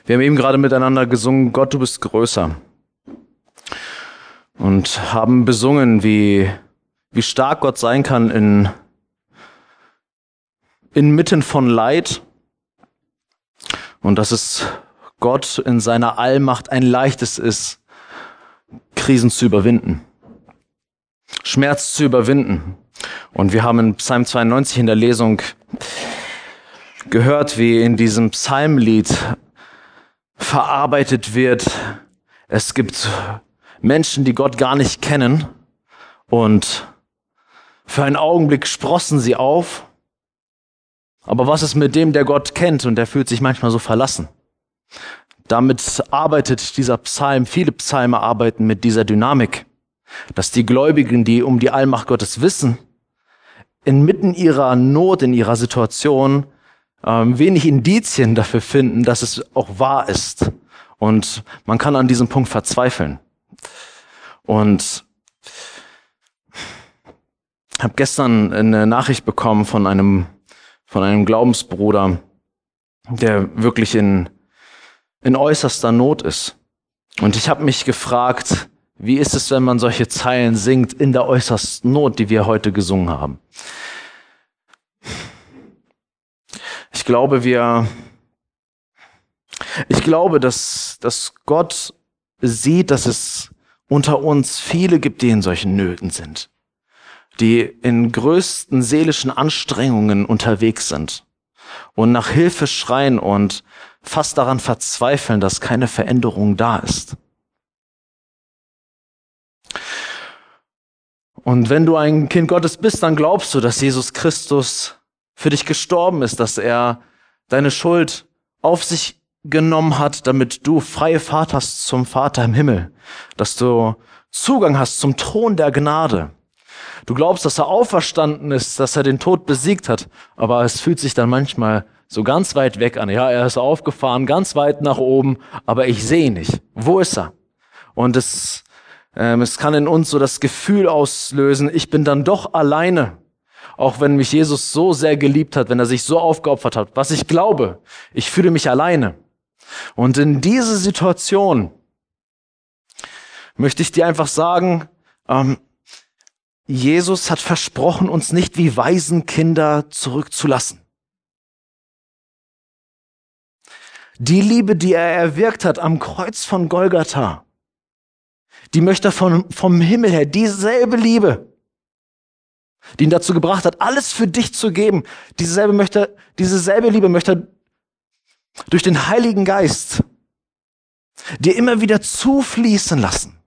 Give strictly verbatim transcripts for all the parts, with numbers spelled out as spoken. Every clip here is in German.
Wir haben eben gerade miteinander gesungen, Gott, du bist größer. Und haben besungen, wie, wie stark Gott sein kann in, inmitten von Leid. Und dass es Gott in seiner Allmacht ein leichtes ist, Krisen zu überwinden, Schmerz zu überwinden. Und wir haben in Psalm zweiundneunzig in der Lesung gehört, wie in diesem Psalmlied verarbeitet wird. Es gibt Menschen, die Gott gar nicht kennen und für einen Augenblick sprossen sie auf. Aber was ist mit dem, der Gott kennt und der fühlt sich manchmal so verlassen? Damit arbeitet dieser Psalm, viele Psalme arbeiten mit dieser Dynamik, dass die Gläubigen, die um die Allmacht Gottes wissen, inmitten ihrer Not, in ihrer Situation, ähm, wenig Indizien dafür finden, dass es auch wahr ist. Und man kann an diesem Punkt verzweifeln. Und ich habe gestern eine Nachricht bekommen von einem, von einem Glaubensbruder, der wirklich in, in äußerster Not ist. Und ich habe mich gefragt, wie ist es, wenn man solche Zeilen singt in der äußersten Not, die wir heute gesungen haben? Ich glaube, wir, ich glaube, dass, dass Gott sieht, dass es unter uns viele gibt, die in solchen Nöten sind, die in größten seelischen Anstrengungen unterwegs sind und nach Hilfe schreien und fast daran verzweifeln, dass keine Veränderung da ist. Und wenn du ein Kind Gottes bist, dann glaubst du, dass Jesus Christus für dich gestorben ist, dass er deine Schuld auf sich genommen hat, damit du freie Fahrt hast zum Vater im Himmel, dass du Zugang hast zum Thron der Gnade. Du glaubst, dass er auferstanden ist, dass er den Tod besiegt hat, aber es fühlt sich dann manchmal so ganz weit weg an. Ja, er ist aufgefahren, ganz weit nach oben, aber ich sehe ihn nicht. Wo ist er? Und es, ähm, es kann in uns so das Gefühl auslösen, ich bin dann doch alleine. Auch wenn mich Jesus so sehr geliebt hat, wenn er sich so aufgeopfert hat, was ich glaube, ich fühle mich alleine. Und in diese Situation möchte ich dir einfach sagen, ähm, Jesus hat versprochen, uns nicht wie Waisenkinder zurückzulassen. Die Liebe, die er erwirkt hat am Kreuz von Golgatha, die möchte er vom, vom Himmel her, dieselbe Liebe, die ihn dazu gebracht hat, alles für dich zu geben, dieselbe möchte, dieselbe Liebe möchte er durch den Heiligen Geist dir immer wieder zufließen lassen.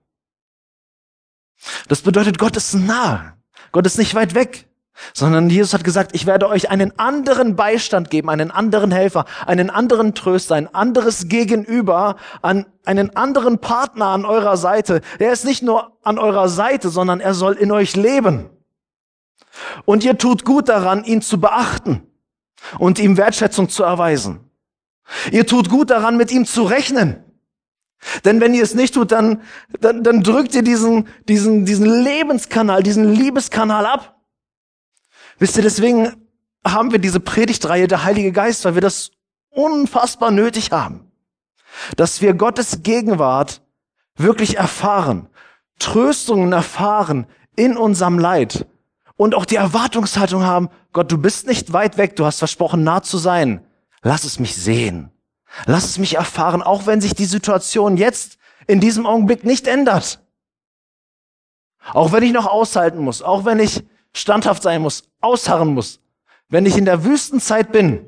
Das bedeutet, Gott ist nah. Gott ist nicht weit weg, sondern Jesus hat gesagt, ich werde euch einen anderen Beistand geben, einen anderen Helfer, einen anderen Tröster, ein anderes Gegenüber, an einen anderen Partner an eurer Seite. Er ist nicht nur an eurer Seite, sondern er soll in euch leben. Und ihr tut gut daran, ihn zu beachten und ihm Wertschätzung zu erweisen. Ihr tut gut daran, mit ihm zu rechnen. Denn wenn ihr es nicht tut, dann, dann, dann drückt ihr diesen, diesen, diesen Lebenskanal, diesen Liebeskanal ab. Wisst ihr, deswegen haben wir diese Predigtreihe der Heilige Geist, weil wir das unfassbar nötig haben. Dass wir Gottes Gegenwart wirklich erfahren, Tröstungen erfahren in unserem Leid und auch die Erwartungshaltung haben, Gott, du bist nicht weit weg, du hast versprochen, nah zu sein. Lass es mich sehen. Lass es mich erfahren, auch wenn sich die Situation jetzt in diesem Augenblick nicht ändert. Auch wenn ich noch aushalten muss, auch wenn ich standhaft sein muss, ausharren muss, wenn ich in der Wüstenzeit bin,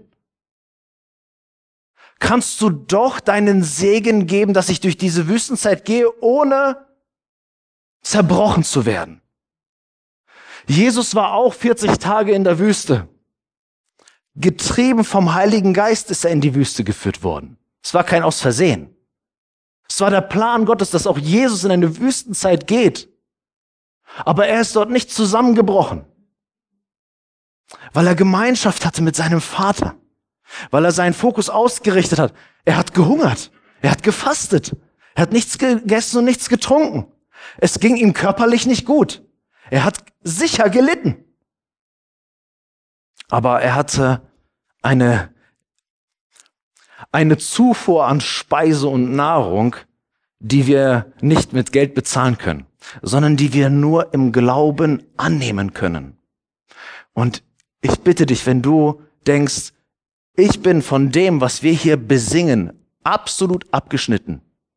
kannst du doch deinen Segen geben, dass ich durch diese Wüstenzeit gehe, ohne zerbrochen zu werden. Jesus war auch vierzig Tage in der Wüste. Getrieben vom Heiligen Geist ist er in die Wüste geführt worden. Es war kein Aus Versehen. Es war der Plan Gottes, dass auch Jesus in eine Wüstenzeit geht. Aber er ist dort nicht zusammengebrochen, weil er Gemeinschaft hatte mit seinem Vater, weil er seinen Fokus ausgerichtet hat. Er hat gehungert, er hat gefastet, er hat nichts gegessen und nichts getrunken. Es ging ihm körperlich nicht gut. Er hat sicher gelitten. Aber er hatte eine, eine Zufuhr an Speise und Nahrung, die wir nicht mit Geld bezahlen können, sondern die wir nur im Glauben annehmen können. Und ich bitte dich, wenn du denkst, ich bin von dem, was wir hier besingen, absolut abgeschnitten.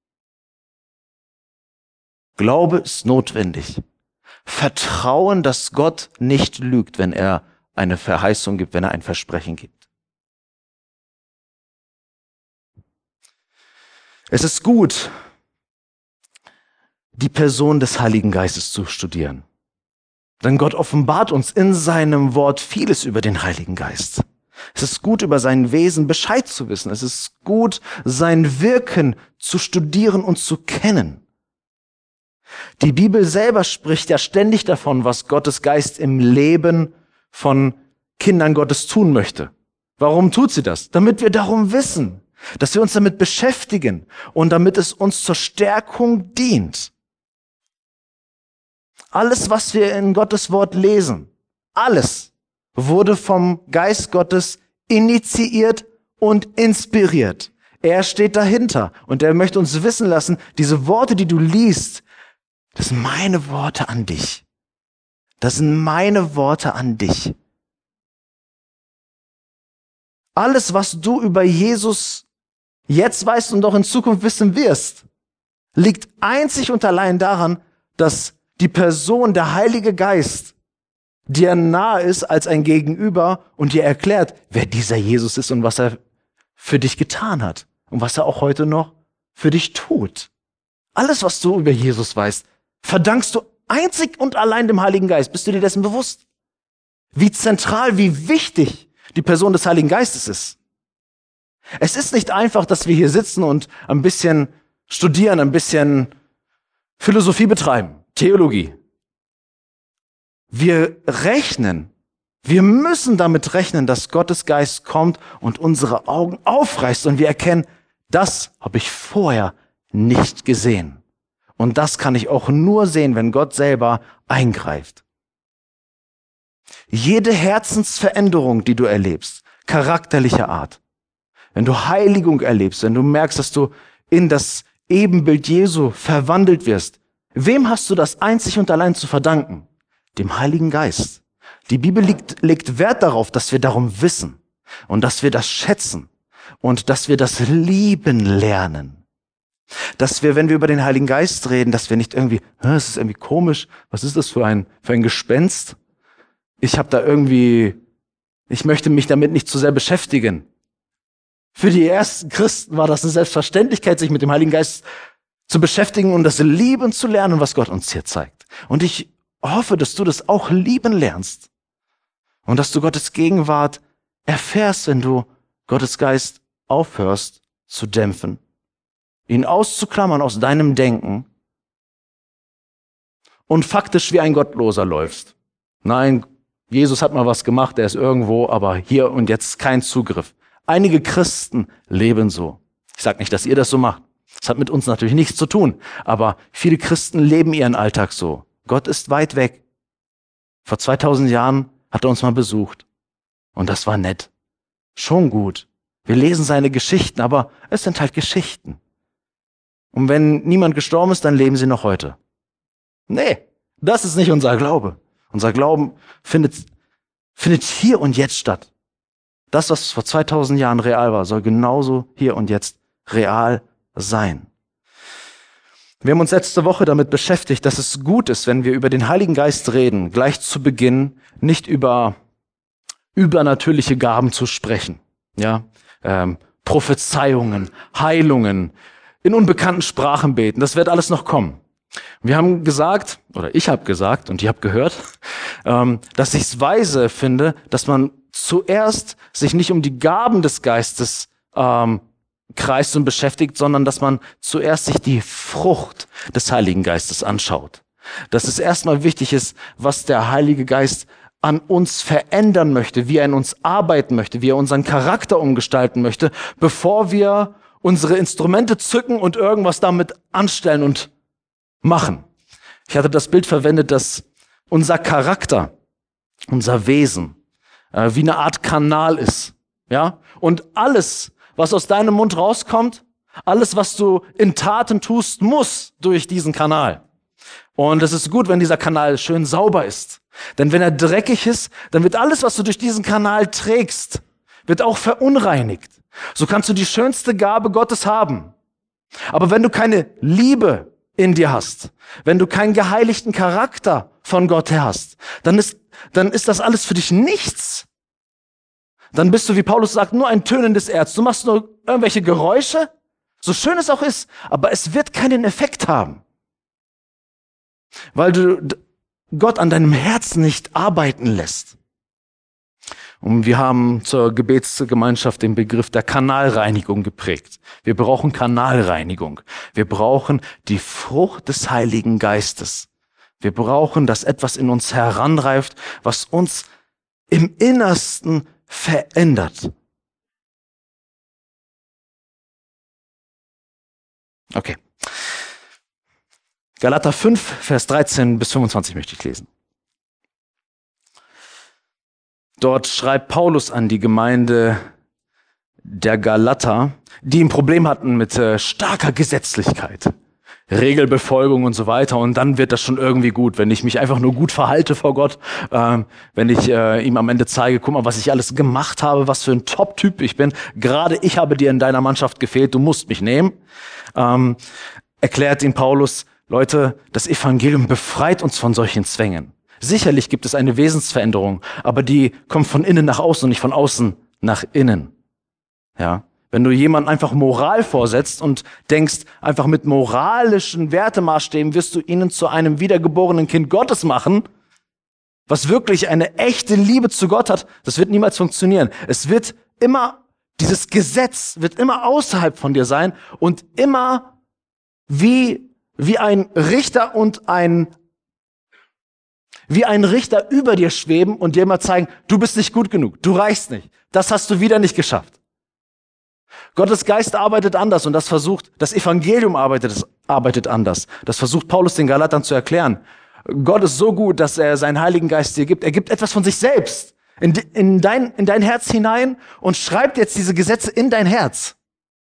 Glaube ist notwendig. Vertrauen, dass Gott nicht lügt, wenn er eine Verheißung gibt, wenn er ein Versprechen gibt. Es ist gut, die Person des Heiligen Geistes zu studieren. Denn Gott offenbart uns in seinem Wort vieles über den Heiligen Geist. Es ist gut, über sein Wesen Bescheid zu wissen. Es ist gut, sein Wirken zu studieren und zu kennen. Die Bibel selber spricht ja ständig davon, was Gottes Geist im Leben von Kindern Gottes tun möchte. Warum tut sie das? Damit wir darum wissen, dass wir uns damit beschäftigen und damit es uns zur Stärkung dient. Alles, was wir in Gottes Wort lesen, alles wurde vom Geist Gottes initiiert und inspiriert. Er steht dahinter und er möchte uns wissen lassen, diese Worte, die du liest, das sind meine Worte an dich. Das sind meine Worte an dich. Alles, was du über Jesus jetzt weißt und auch in Zukunft wissen wirst, liegt einzig und allein daran, dass die Person, der Heilige Geist, dir nahe ist als ein Gegenüber und dir erklärt, wer dieser Jesus ist und was er für dich getan hat und was er auch heute noch für dich tut. Alles, was du über Jesus weißt, verdankst du einzig und allein dem Heiligen Geist. Bist du dir dessen bewusst? Wie zentral, wie wichtig die Person des Heiligen Geistes ist. Es ist nicht einfach, dass wir hier sitzen und ein bisschen studieren, ein bisschen Philosophie betreiben, Theologie. Wir rechnen, wir müssen damit rechnen, dass Gottes Geist kommt und unsere Augen aufreißt und wir erkennen, das habe ich vorher nicht gesehen. Und das kann ich auch nur sehen, wenn Gott selber eingreift. Jede Herzensveränderung, die du erlebst, charakterlicher Art, wenn du Heiligung erlebst, wenn du merkst, dass du in das Ebenbild Jesu verwandelt wirst, wem hast du das einzig und allein zu verdanken? Dem Heiligen Geist. Die Bibel legt, legt Wert darauf, dass wir darum wissen und dass wir das schätzen und dass wir das lieben lernen. Dass wir, wenn wir über den Heiligen Geist reden, dass wir nicht irgendwie, es ist irgendwie komisch, was ist das für ein, für ein Gespenst? Ich habe da irgendwie, ich möchte mich damit nicht zu sehr beschäftigen. Für die ersten Christen war das eine Selbstverständlichkeit, sich mit dem Heiligen Geist zu beschäftigen und das lieben zu lernen, was Gott uns hier zeigt. Und ich hoffe, dass du das auch lieben lernst und dass du Gottes Gegenwart erfährst, wenn du Gottes Geist aufhörst zu dämpfen, ihn auszuklammern aus deinem Denken und faktisch wie ein Gottloser läufst. Nein, Jesus hat mal was gemacht, er ist irgendwo, aber hier und jetzt kein Zugriff. Einige Christen leben so. Ich sage nicht, dass ihr das so macht. Das hat mit uns natürlich nichts zu tun, aber viele Christen leben ihren Alltag so. Gott ist weit weg. Vor zweitausend Jahren hat er uns mal besucht. Und das war nett. Schon gut. Wir lesen seine Geschichten, aber es sind halt Geschichten. Und wenn niemand gestorben ist, dann leben sie noch heute. Nee, das ist nicht unser Glaube. Unser Glauben findet, findet hier und jetzt statt. Das, was vor zweitausend Jahren real war, soll genauso hier und jetzt real sein. Wir haben uns letzte Woche damit beschäftigt, dass es gut ist, wenn wir über den Heiligen Geist reden, gleich zu Beginn nicht über übernatürliche Gaben zu sprechen, ja, ähm, Prophezeiungen, Heilungen, in unbekannten Sprachen beten. Das wird alles noch kommen. Wir haben gesagt, oder ich habe gesagt und ihr habt gehört, ähm, dass ich es weise finde, dass man zuerst sich nicht um die Gaben des Geistes ähm, kreist und beschäftigt, sondern dass man zuerst sich die Frucht des Heiligen Geistes anschaut. Dass es erstmal wichtig ist, was der Heilige Geist an uns verändern möchte, wie er in uns arbeiten möchte, wie er unseren Charakter umgestalten möchte, bevor wir unsere Instrumente zücken und irgendwas damit anstellen und machen. Ich hatte das Bild verwendet, dass unser Charakter, unser Wesen, äh, wie eine Art Kanal ist, ja? Und alles, was aus deinem Mund rauskommt, alles, was du in Taten tust, muss durch diesen Kanal. Und es ist gut, wenn dieser Kanal schön sauber ist. Denn wenn er dreckig ist, dann wird alles, was du durch diesen Kanal trägst, wird auch verunreinigt. So kannst du die schönste Gabe Gottes haben. Aber wenn du keine Liebe in dir hast, wenn du keinen geheiligten Charakter von Gott her hast, dann ist, dann ist das alles für dich nichts. Dann bist du, wie Paulus sagt, nur ein tönendes Erz. Du machst nur irgendwelche Geräusche, so schön es auch ist, aber es wird keinen Effekt haben. Weil du Gott an deinem Herzen nicht arbeiten lässt. Und wir haben zur Gebetsgemeinschaft den Begriff der Kanalreinigung geprägt. Wir brauchen Kanalreinigung. Wir brauchen die Frucht des Heiligen Geistes. Wir brauchen, dass etwas in uns heranreift, was uns im Innersten verändert. Okay. Galater fünf, Vers dreizehn bis fünfundzwanzig möchte ich lesen. Dort schreibt Paulus an die Gemeinde der Galater, die ein Problem hatten mit äh, starker Gesetzlichkeit, Regelbefolgung und so weiter. Und dann wird das schon irgendwie gut, wenn ich mich einfach nur gut verhalte vor Gott, äh, wenn ich äh, ihm am Ende zeige, guck mal, was ich alles gemacht habe, was für ein Top-Typ ich bin. Gerade ich habe dir in deiner Mannschaft gefehlt, du musst mich nehmen. Ähm, erklärt ihm Paulus, Leute, das Evangelium befreit uns von solchen Zwängen. Sicherlich gibt es eine Wesensveränderung, aber die kommt von innen nach außen und nicht von außen nach innen. Ja, wenn du jemandem einfach Moral vorsetzt und denkst, einfach mit moralischen Wertemaßstäben wirst du ihnen zu einem wiedergeborenen Kind Gottes machen, was wirklich eine echte Liebe zu Gott hat, das wird niemals funktionieren. Es wird immer, dieses Gesetz wird immer außerhalb von dir sein und immer wie, wie ein Richter und ein wie ein Richter über dir schweben und dir immer zeigen, du bist nicht gut genug, du reichst nicht, das hast du wieder nicht geschafft. Gottes Geist arbeitet anders und das versucht, das Evangelium arbeitet, arbeitet anders. Das versucht Paulus den Galatern zu erklären. Gott ist so gut, dass er seinen Heiligen Geist dir gibt. Er gibt etwas von sich selbst in, in, dein, in dein Herz hinein und schreibt jetzt diese Gesetze in dein Herz.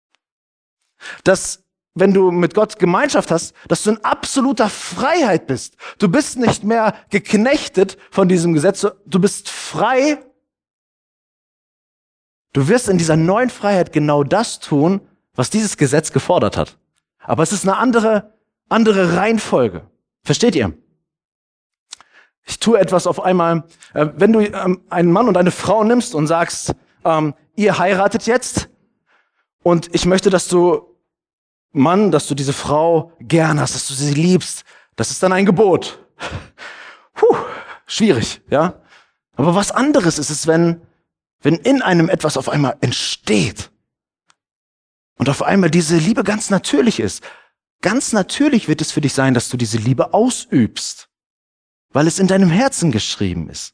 Dass wenn du mit Gott Gemeinschaft hast, dass du in absoluter Freiheit bist. Du bist nicht mehr geknechtet von diesem Gesetz, du bist frei. Du wirst in dieser neuen Freiheit genau das tun, was dieses Gesetz gefordert hat. Aber es ist eine andere, andere Reihenfolge. Versteht ihr? Ich tue etwas auf einmal, äh, wenn du ähm, einen Mann und eine Frau nimmst und sagst, ähm, ihr heiratet jetzt und ich möchte, dass du Mann, dass du diese Frau gern hast, dass du sie liebst, das ist dann ein Gebot. Puh, schwierig, ja. Aber was anderes ist es, wenn, wenn in einem etwas auf einmal entsteht und auf einmal diese Liebe ganz natürlich ist. Ganz natürlich wird es für dich sein, dass du diese Liebe ausübst, weil es in deinem Herzen geschrieben ist.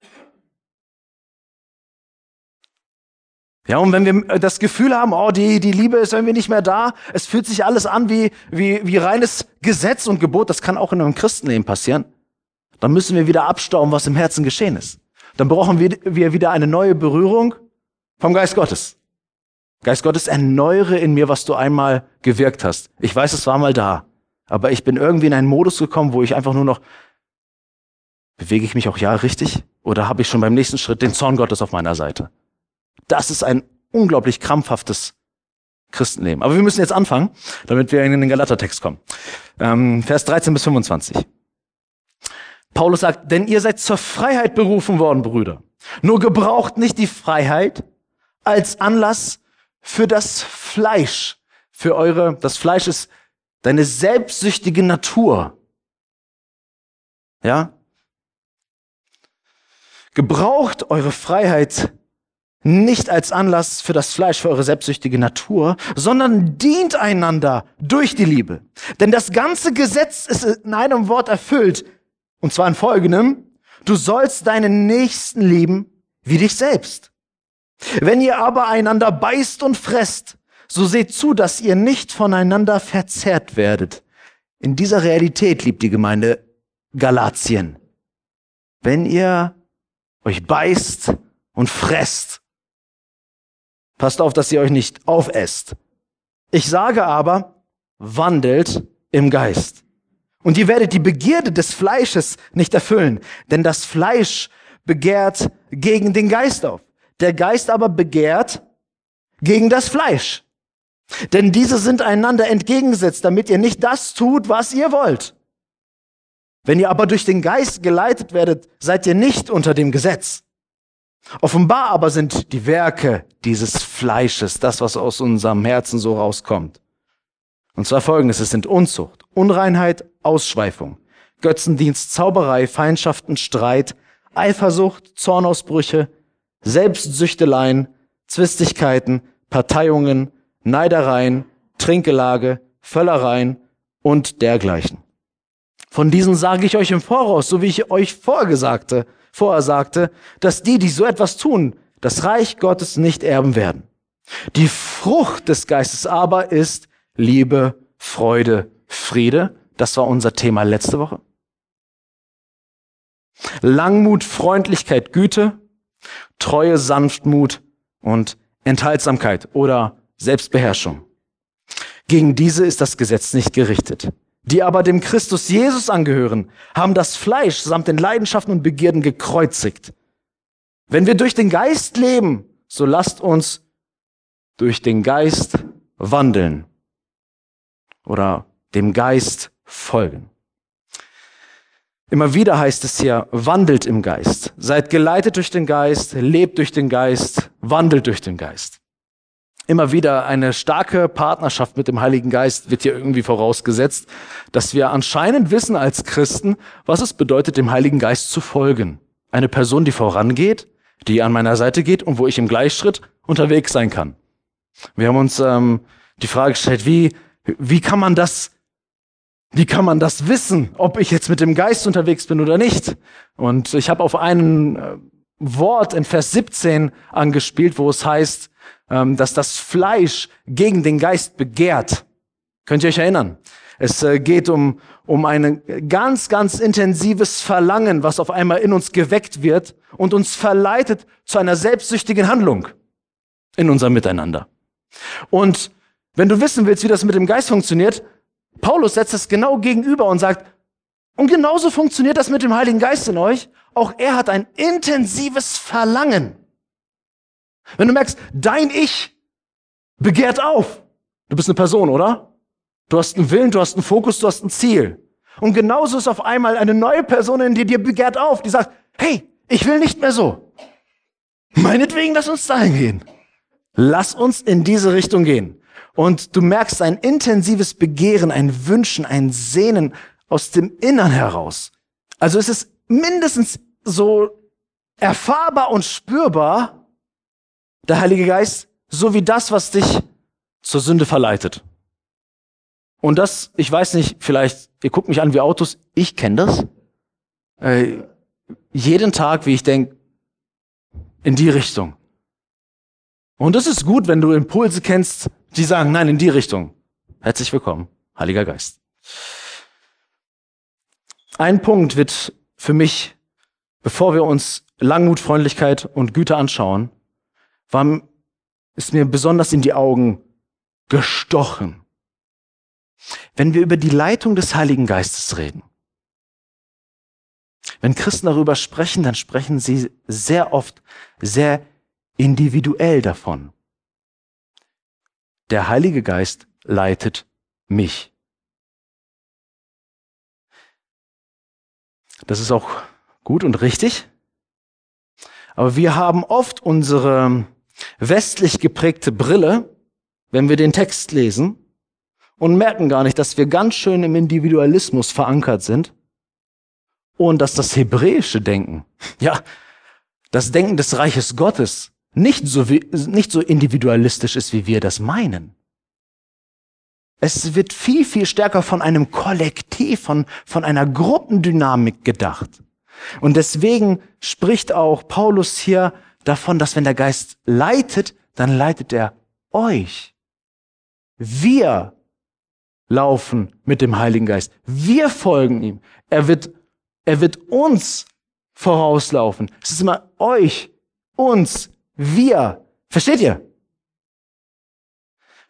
Ja, und wenn wir das Gefühl haben, oh, die, die Liebe ist irgendwie nicht mehr da, es fühlt sich alles an wie, wie, wie reines Gesetz und Gebot, das kann auch in einem Christenleben passieren, dann müssen wir wieder abstauben, was im Herzen geschehen ist. Dann brauchen wir, wir wieder eine neue Berührung vom Geist Gottes. Geist Gottes, erneuere in mir, was du einmal gewirkt hast. Ich weiß, es war mal da, aber ich bin irgendwie in einen Modus gekommen, wo ich einfach nur noch, bewege ich mich auch ja richtig? Oder habe ich schon beim nächsten Schritt den Zorn Gottes auf meiner Seite? Das ist ein unglaublich krampfhaftes Christenleben. Aber wir müssen jetzt anfangen, damit wir in den Galatertext kommen. Ähm, Vers dreizehn bis fünfundzwanzig. Paulus sagt, denn ihr seid zur Freiheit berufen worden, Brüder. Nur gebraucht nicht die Freiheit als Anlass für das Fleisch. Für eure, das Fleisch ist deine selbstsüchtige Natur. Ja? Gebraucht eure Freiheit nicht als Anlass für das Fleisch, für eure selbstsüchtige Natur, sondern dient einander durch die Liebe. Denn das ganze Gesetz ist in einem Wort erfüllt, und zwar in folgendem: Du sollst deinen Nächsten lieben wie dich selbst. Wenn ihr aber einander beißt und fresst, so seht zu, dass ihr nicht voneinander verzehrt werdet. In dieser Realität liebt die Gemeinde Galatien. Wenn ihr euch beißt und fresst, Passt auf, dass ihr euch nicht aufesst. Ich sage aber, wandelt im Geist. Und ihr werdet die Begierde des Fleisches nicht erfüllen, denn das Fleisch begehrt gegen den Geist auf. Der Geist aber begehrt gegen das Fleisch. Denn diese sind einander entgegengesetzt, damit ihr nicht das tut, was ihr wollt. Wenn ihr aber durch den Geist geleitet werdet, seid ihr nicht unter dem Gesetz. Offenbar aber sind die Werke dieses Fleisches, das, was aus unserem Herzen so rauskommt. Und zwar folgendes: Es sind Unzucht, Unreinheit, Ausschweifung, Götzendienst, Zauberei, Feindschaften, Streit, Eifersucht, Zornausbrüche, Selbstsüchteleien, Zwistigkeiten, Parteiungen, Neidereien, Trinkgelage, Völlereien und dergleichen. Von diesen sage ich euch im Voraus, so wie ich euch vorher sagte, vorher sagte, dass die, die so etwas tun, das Reich Gottes nicht erben werden. Die Frucht des Geistes aber ist Liebe, Freude, Friede. Das war unser Thema letzte Woche. Langmut, Freundlichkeit, Güte, Treue, Sanftmut und Enthaltsamkeit oder Selbstbeherrschung. Gegen diese ist das Gesetz nicht gerichtet. Die aber dem Christus Jesus angehören, haben das Fleisch samt den Leidenschaften und Begierden gekreuzigt. Wenn wir durch den Geist leben, so lasst uns durch den Geist wandeln oder dem Geist folgen. Immer wieder heißt es hier, wandelt im Geist. Seid geleitet durch den Geist, lebt durch den Geist, wandelt durch den Geist. Immer wieder eine starke Partnerschaft mit dem Heiligen Geist wird hier irgendwie vorausgesetzt, dass wir anscheinend wissen als Christen, was es bedeutet, dem Heiligen Geist zu folgen. Eine Person, die vorangeht, die an meiner Seite geht und wo ich im Gleichschritt unterwegs sein kann. Wir haben uns ähm, die Frage gestellt, wie, wie kann man das, wie kann man das wissen, ob ich jetzt mit dem Geist unterwegs bin oder nicht? Und ich habe auf ein äh, Wort in Vers siebzehn angespielt, wo es heißt, dass das Fleisch gegen den Geist begehrt. Könnt ihr euch erinnern? Es geht um, um ein ganz, ganz intensives Verlangen, was auf einmal in uns geweckt wird und uns verleitet zu einer selbstsüchtigen Handlung in unserem Miteinander. Und wenn du wissen willst, wie das mit dem Geist funktioniert, Paulus setzt es genau gegenüber und sagt, und genauso funktioniert das mit dem Heiligen Geist in euch. Auch er hat ein intensives Verlangen. Wenn du merkst, dein Ich begehrt auf. Du bist eine Person, oder? Du hast einen Willen, du hast einen Fokus, du hast ein Ziel. Und genauso ist auf einmal eine neue Person in dir, die begehrt auf, die sagt, hey, ich will nicht mehr so. Meinetwegen, lass uns dahin gehen. Lass uns in diese Richtung gehen. Und du merkst ein intensives Begehren, ein Wünschen, ein Sehnen aus dem Innern heraus. Also es ist mindestens so erfahrbar und spürbar, der Heilige Geist, so wie das, was dich zur Sünde verleitet. Und das, ich weiß nicht, vielleicht, ihr guckt mich an wie Autos, ich kenne das. Äh, jeden Tag, wie ich denke, in die Richtung. Und es ist gut, wenn du Impulse kennst, die sagen, nein, in die Richtung. Herzlich willkommen, Heiliger Geist. Ein Punkt wird für mich, bevor wir uns Langmut, Freundlichkeit und Güte anschauen, war, ist mir besonders in die Augen gestochen. Wenn wir über die Leitung des Heiligen Geistes reden, wenn Christen darüber sprechen, dann sprechen sie sehr oft sehr individuell davon. Der Heilige Geist leitet mich. Das ist auch gut und richtig, aber wir haben oft unsere westlich geprägte Brille, wenn wir den Text lesen und merken gar nicht, dass wir ganz schön im Individualismus verankert sind und dass das hebräische Denken, ja, das Denken des Reiches Gottes nicht so, wie, nicht so individualistisch ist, wie wir das meinen. Es wird viel, viel stärker von einem Kollektiv, von, von einer Gruppendynamik gedacht. Und deswegen spricht auch Paulus hier davon, dass wenn der Geist leitet, dann leitet er euch. Wir laufen mit dem Heiligen Geist. Wir folgen ihm. Er wird, er wird uns vorauslaufen. Es ist immer euch, uns, wir. Versteht ihr?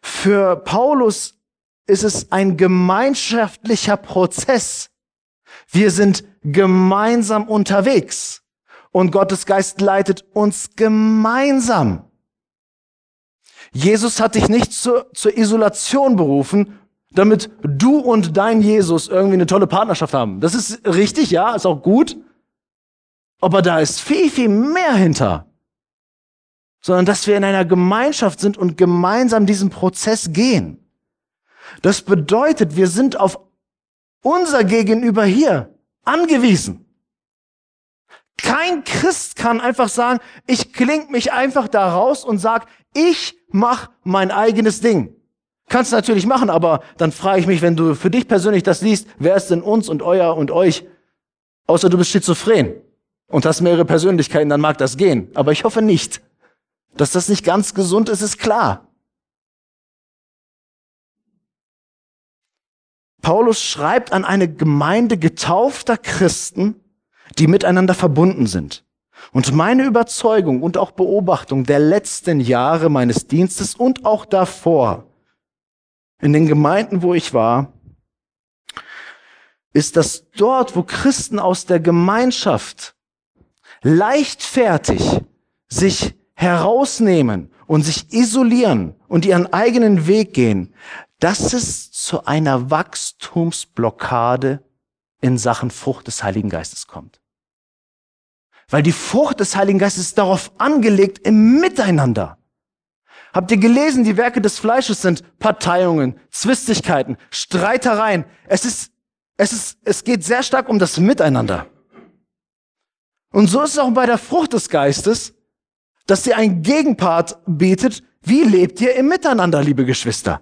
Für Paulus ist es ein gemeinschaftlicher Prozess. Wir sind gemeinsam unterwegs und Gottes Geist leitet uns gemeinsam. Jesus hat dich nicht zur, zur Isolation berufen, damit du und dein Jesus irgendwie eine tolle Partnerschaft haben. Das ist richtig, ja, ist auch gut. Aber da ist viel, viel mehr hinter. Sondern dass wir in einer Gemeinschaft sind und gemeinsam diesen Prozess gehen. Das bedeutet, wir sind auf unser Gegenüber hier angewiesen. Kein Christ kann einfach sagen, ich kling mich einfach da raus und sag, ich mach mein eigenes Ding. Kannst du natürlich machen, aber dann frage ich mich, wenn du für dich persönlich das liest, wer ist denn uns und euer und euch? Außer du bist schizophren und hast mehrere Persönlichkeiten, dann mag das gehen. Aber ich hoffe nicht. Dass das nicht ganz gesund ist, ist klar. Paulus schreibt an eine Gemeinde getaufter Christen, die miteinander verbunden sind. Und meine Überzeugung und auch Beobachtung der letzten Jahre meines Dienstes und auch davor, in den Gemeinden, wo ich war, ist, dass dort, wo Christen aus der Gemeinschaft leichtfertig sich herausnehmen und sich isolieren und ihren eigenen Weg gehen, dass es zu einer Wachstumsblockade in Sachen Frucht des Heiligen Geistes kommt. Weil die Frucht des Heiligen Geistes ist darauf angelegt im Miteinander. Habt ihr gelesen, die Werke des Fleisches sind Parteiungen, Zwistigkeiten, Streitereien. Es ist, es ist, es geht sehr stark um das Miteinander. Und so ist es auch bei der Frucht des Geistes, dass sie einen Gegenpart bietet. Wie lebt ihr im Miteinander, liebe Geschwister?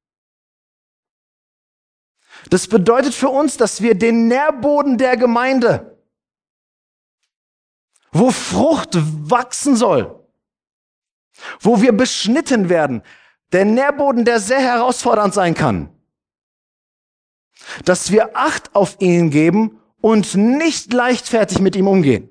Das bedeutet für uns, dass wir den Nährboden der Gemeinde, wo Frucht wachsen soll, wo wir beschnitten werden, der Nährboden, der sehr herausfordernd sein kann, dass wir Acht auf ihn geben und nicht leichtfertig mit ihm umgehen.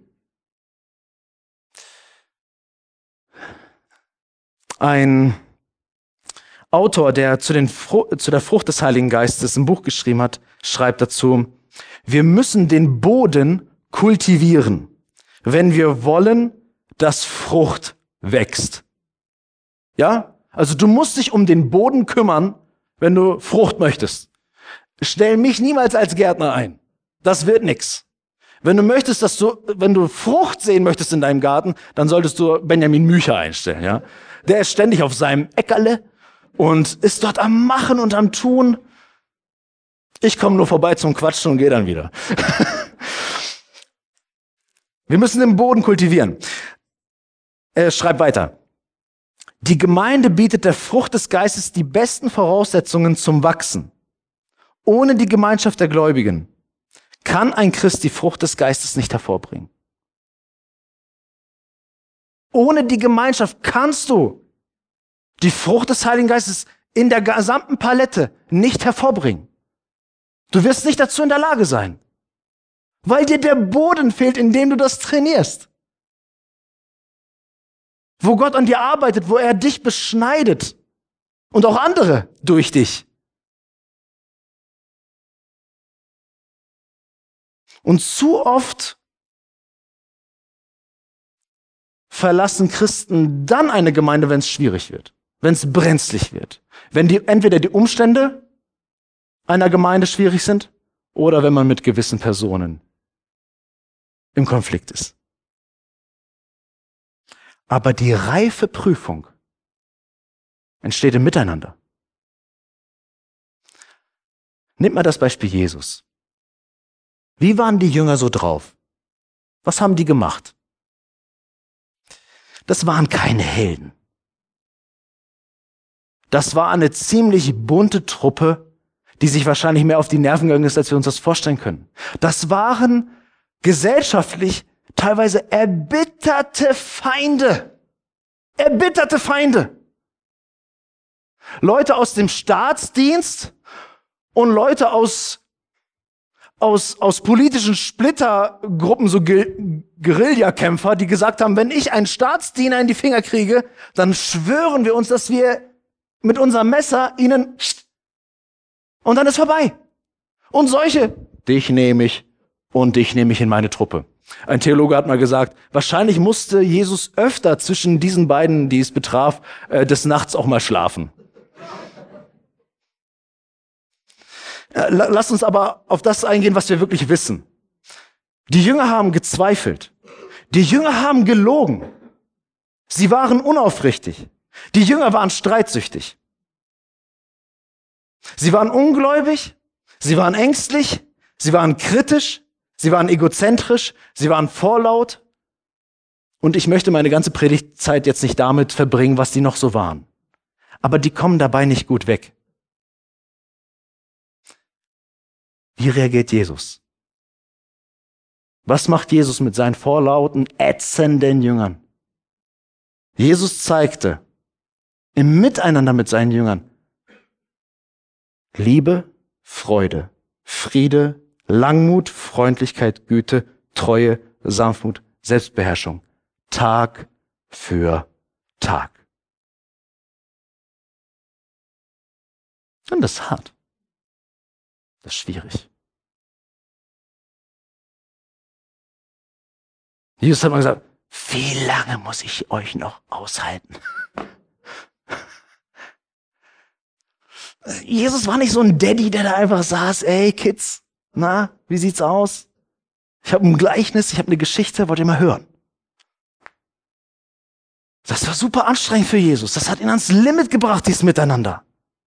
Ein Autor, der zu, den, zu der Frucht des Heiligen Geistes ein Buch geschrieben hat, schreibt dazu, wir müssen den Boden kultivieren, wenn wir wollen, dass Frucht wächst. Ja? Also du musst dich um den Boden kümmern, wenn du Frucht möchtest. Stell mich niemals als Gärtner ein. Das wird nix. Wenn du möchtest, dass du, wenn du Frucht sehen möchtest in deinem Garten, dann solltest du Benjamin Mücher einstellen, ja? Der ist ständig auf seinem Äckerle und ist dort am Machen und am Tun. Ich komme nur vorbei zum Quatschen und gehe dann wieder. Wir müssen den Boden kultivieren. Er schreibt weiter. Die Gemeinde bietet der Frucht des Geistes die besten Voraussetzungen zum Wachsen. Ohne die Gemeinschaft der Gläubigen kann ein Christ die Frucht des Geistes nicht hervorbringen. Ohne die Gemeinschaft kannst du die Frucht des Heiligen Geistes in der gesamten Palette nicht hervorbringen. Du wirst nicht dazu in der Lage sein, weil dir der Boden fehlt, in dem du das trainierst. Wo Gott an dir arbeitet, wo er dich beschneidet und auch andere durch dich. Und zu oft verlassen Christen dann eine Gemeinde, wenn es schwierig wird, wenn es brenzlig wird. Wenn die, entweder die Umstände einer Gemeinde schwierig sind oder wenn man mit gewissen Personen im Konflikt ist. Aber die reife Prüfung entsteht im Miteinander. Nehmt mal das Beispiel Jesus. Wie waren die Jünger so drauf? Was haben die gemacht? Das waren keine Helden. Das war eine ziemlich bunte Truppe, die sich wahrscheinlich mehr auf die Nerven gegangen ist, als wir uns das vorstellen können. Das waren gesellschaftlich teilweise erbitterte Feinde. Erbitterte Feinde. Leute aus dem Staatsdienst und Leute aus Aus, aus politischen Splittergruppen, so Guerillakämpfer, die gesagt haben, wenn ich einen Staatsdiener in die Finger kriege, dann schwören wir uns, dass wir mit unserem Messer ihnen und dann ist vorbei. Und solche, dich nehme ich und dich nehme ich in meine Truppe. Ein Theologe hat mal gesagt, wahrscheinlich musste Jesus öfter zwischen diesen beiden, die es betraf, äh, des Nachts auch mal schlafen. Äh, lass uns aber auf das eingehen, was wir wirklich wissen. Die Jünger haben gezweifelt. Die Jünger haben gelogen. Sie waren unaufrichtig. Die Jünger waren streitsüchtig. Sie waren ungläubig. Sie waren ängstlich. Sie waren kritisch. Sie waren egozentrisch, sie waren vorlaut und ich möchte meine ganze Predigtzeit jetzt nicht damit verbringen, was die noch so waren. Aber die kommen dabei nicht gut weg. Wie reagiert Jesus? Was macht Jesus mit seinen vorlauten, ätzenden Jüngern? Jesus zeigte im Miteinander mit seinen Jüngern Liebe, Freude, Friede, Langmut, Freundlichkeit, Güte, Treue, Sanftmut, Selbstbeherrschung. Tag für Tag. Und das ist hart. Das ist schwierig. Jesus hat mal gesagt, wie lange muss ich euch noch aushalten? Jesus war nicht so ein Daddy, der da einfach saß, ey Kids, na, wie sieht's aus? Ich habe ein Gleichnis, ich habe eine Geschichte, wollt ihr mal hören? Das war super anstrengend für Jesus. Das hat ihn ans Limit gebracht, dieses Miteinander.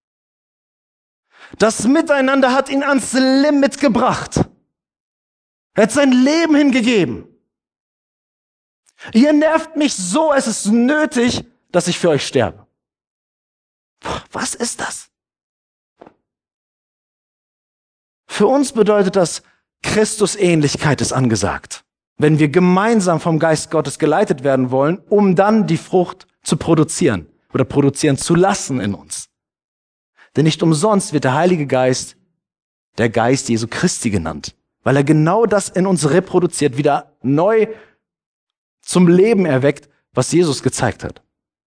Das Miteinander hat ihn ans Limit gebracht. Er hat sein Leben hingegeben. Ihr nervt mich so, es ist nötig, dass ich für euch sterbe. Was ist das? Für uns bedeutet das, Christusähnlichkeit ist angesagt. Wenn wir gemeinsam vom Geist Gottes geleitet werden wollen, um dann die Frucht zu produzieren oder produzieren zu lassen in uns. Denn nicht umsonst wird der Heilige Geist der Geist Jesu Christi genannt, weil er genau das in uns reproduziert, wieder neu zum Leben erweckt, was Jesus gezeigt hat.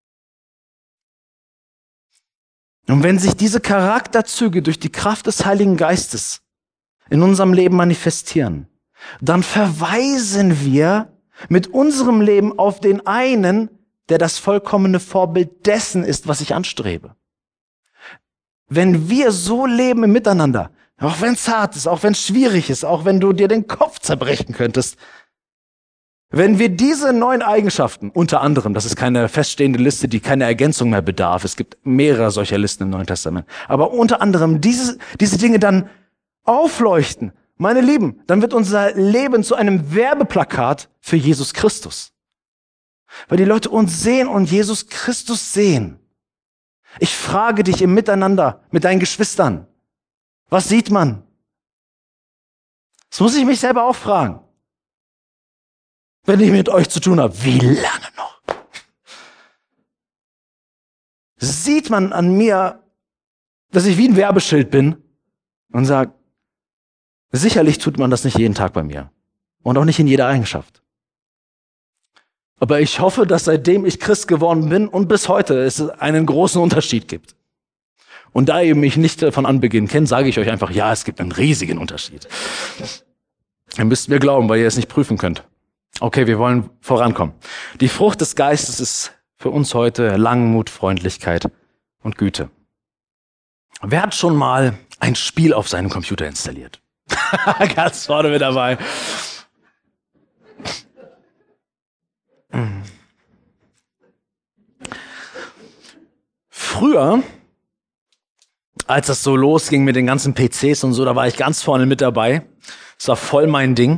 Und wenn sich diese Charakterzüge durch die Kraft des Heiligen Geistes in unserem Leben manifestieren, dann verweisen wir mit unserem Leben auf den einen, der das vollkommene Vorbild dessen ist, was ich anstrebe. Wenn wir so leben im Miteinander, auch wenn es hart ist, auch wenn es schwierig ist, auch wenn du dir den Kopf zerbrechen könntest, wenn wir diese neuen Eigenschaften, unter anderem, das ist keine feststehende Liste, die keine Ergänzung mehr bedarf, es gibt mehrere solcher Listen im Neuen Testament, aber unter anderem diese, diese Dinge dann aufleuchten, meine Lieben, dann wird unser Leben zu einem Werbeplakat für Jesus Christus. Weil die Leute uns sehen und Jesus Christus sehen. Ich frage dich im Miteinander mit deinen Geschwistern, was sieht man? Das muss ich mich selber auch fragen. Wenn ich mit euch zu tun habe, wie lange noch? Sieht man an mir, dass ich wie ein Werbeschild bin und sage, sicherlich tut man das nicht jeden Tag bei mir und auch nicht in jeder Eigenschaft. Aber ich hoffe, dass seitdem ich Christ geworden bin und bis heute es einen großen Unterschied gibt. Und da ihr mich nicht von Anbeginn kennt, sage ich euch einfach, ja, es gibt einen riesigen Unterschied. Ihr müsst mir glauben, weil ihr es nicht prüfen könnt. Okay, wir wollen vorankommen. Die Frucht des Geistes ist für uns heute Langmut, Freundlichkeit und Güte. Wer hat schon mal ein Spiel auf seinem Computer installiert? Ganz vorne mit dabei. Früher, als das so losging mit den ganzen P Cs und so, da war ich ganz vorne mit dabei. Das war voll mein Ding.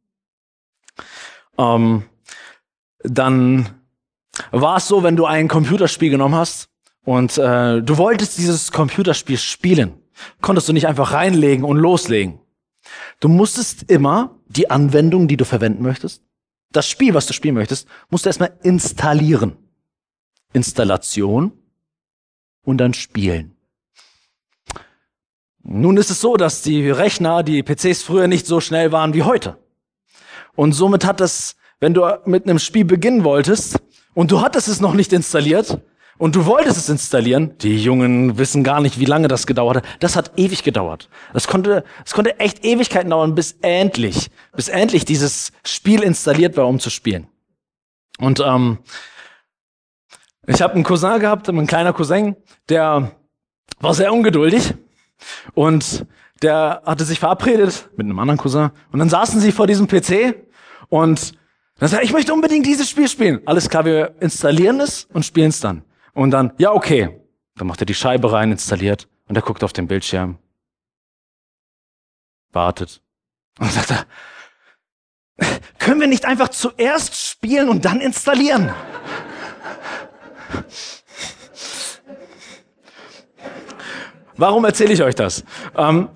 Ähm, dann war es so, wenn du ein Computerspiel genommen hast und äh, du wolltest dieses Computerspiel spielen, konntest du nicht einfach reinlegen und loslegen. Du musstest immer die Anwendung, die du verwenden möchtest, das Spiel, was du spielen möchtest, musst du erstmal installieren. Installation und dann spielen. Nun ist es so, dass die Rechner, die P Cs früher nicht so schnell waren wie heute. Und somit hat es, wenn du mit einem Spiel beginnen wolltest und du hattest es noch nicht installiert und du wolltest es installieren, die Jungen wissen gar nicht, wie lange das gedauert hat. Das hat ewig gedauert. Das konnte, das konnte echt Ewigkeiten dauern, bis endlich, bis endlich dieses Spiel installiert war, um zu spielen. Und ähm, ich habe einen Cousin gehabt, ein kleiner Cousin, der war sehr ungeduldig und der hatte sich verabredet mit einem anderen Cousin und dann saßen sie vor diesem P C und dann sagte er, ich möchte unbedingt dieses Spiel spielen. Alles klar, wir installieren es und spielen es dann. Und dann, ja, okay. Dann macht er die Scheibe rein, installiert und er guckt auf den Bildschirm. Wartet. Und dann sagt er, können wir nicht einfach zuerst spielen und dann installieren? Warum erzähle ich euch das? Ähm,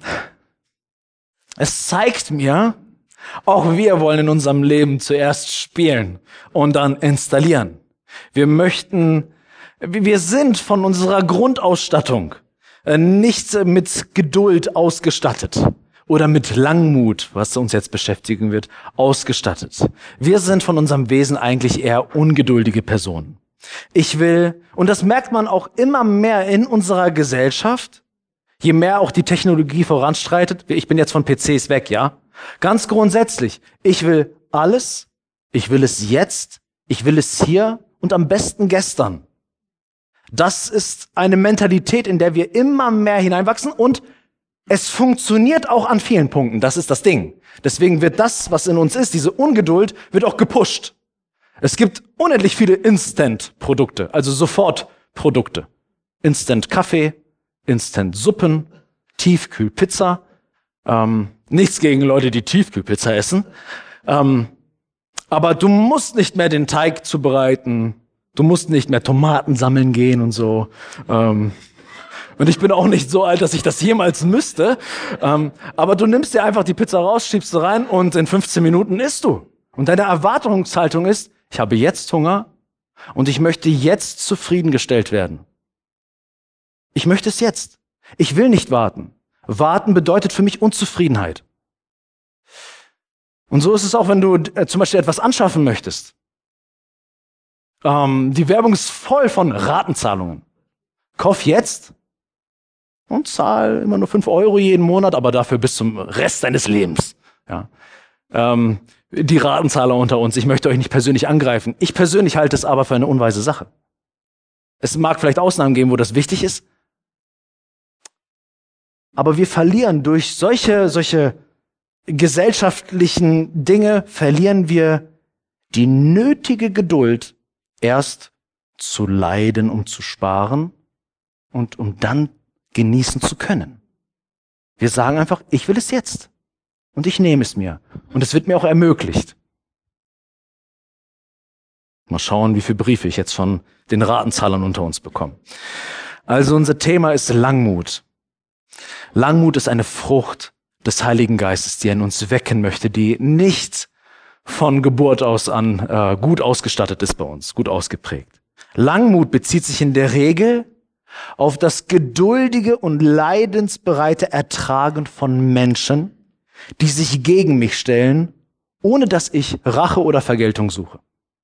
es zeigt mir, auch wir wollen in unserem Leben zuerst spielen und dann installieren. Wir möchten, wir sind von unserer Grundausstattung nicht mit Geduld ausgestattet oder mit Langmut, was uns jetzt beschäftigen wird, ausgestattet. Wir sind von unserem Wesen eigentlich eher ungeduldige Personen. Ich will, und das merkt man auch immer mehr in unserer Gesellschaft, je mehr auch die Technologie voranschreitet. Ich bin jetzt von P Cs weg, ja? Ganz grundsätzlich, ich will alles, ich will es jetzt, ich will es hier und am besten gestern. Das ist eine Mentalität, in der wir immer mehr hineinwachsen und es funktioniert auch an vielen Punkten. Das ist das Ding. Deswegen wird das, was in uns ist, diese Ungeduld, wird auch gepusht. Es gibt unendlich viele Instant-Produkte, also Sofortprodukte. Instant-Kaffee, Instant-Suppen, Tiefkühlpizza. Ähm, nichts gegen Leute, die Tiefkühlpizza essen. Ähm, aber du musst nicht mehr den Teig zubereiten. Du musst nicht mehr Tomaten sammeln gehen und so. Ähm, und ich bin auch nicht so alt, dass ich das jemals müsste. Ähm, aber du nimmst dir einfach die Pizza raus, schiebst sie rein und in fünfzehn Minuten isst du. Und deine Erwartungshaltung ist, ich habe jetzt Hunger und ich möchte jetzt zufriedengestellt werden. Ich möchte es jetzt. Ich will nicht warten. Warten bedeutet für mich Unzufriedenheit. Und so ist es auch, wenn du äh, zum Beispiel etwas anschaffen möchtest. Ähm, die Werbung ist voll von Ratenzahlungen. Kauf jetzt und zahl immer nur fünf Euro jeden Monat, aber dafür bis zum Rest deines Lebens. Ja. Ähm, die Ratenzahler unter uns, ich möchte euch nicht persönlich angreifen. Ich persönlich halte es aber für eine unweise Sache. Es mag vielleicht Ausnahmen geben, wo das wichtig ist, aber wir verlieren durch solche, solche gesellschaftlichen Dinge, verlieren wir die nötige Geduld, erst zu leiden, um zu sparen und um dann genießen zu können. Wir sagen einfach, ich will es jetzt und ich nehme es mir und es wird mir auch ermöglicht. Mal schauen, wie viele Briefe ich jetzt von den Ratenzahlern unter uns bekomme. Also unser Thema ist Langmut. Langmut ist eine Frucht des Heiligen Geistes, die er in uns wecken möchte, die nicht von Geburt aus an äh, gut ausgestattet ist bei uns, gut ausgeprägt. Langmut bezieht sich in der Regel auf das geduldige und leidensbereite Ertragen von Menschen, die sich gegen mich stellen, ohne dass ich Rache oder Vergeltung suche.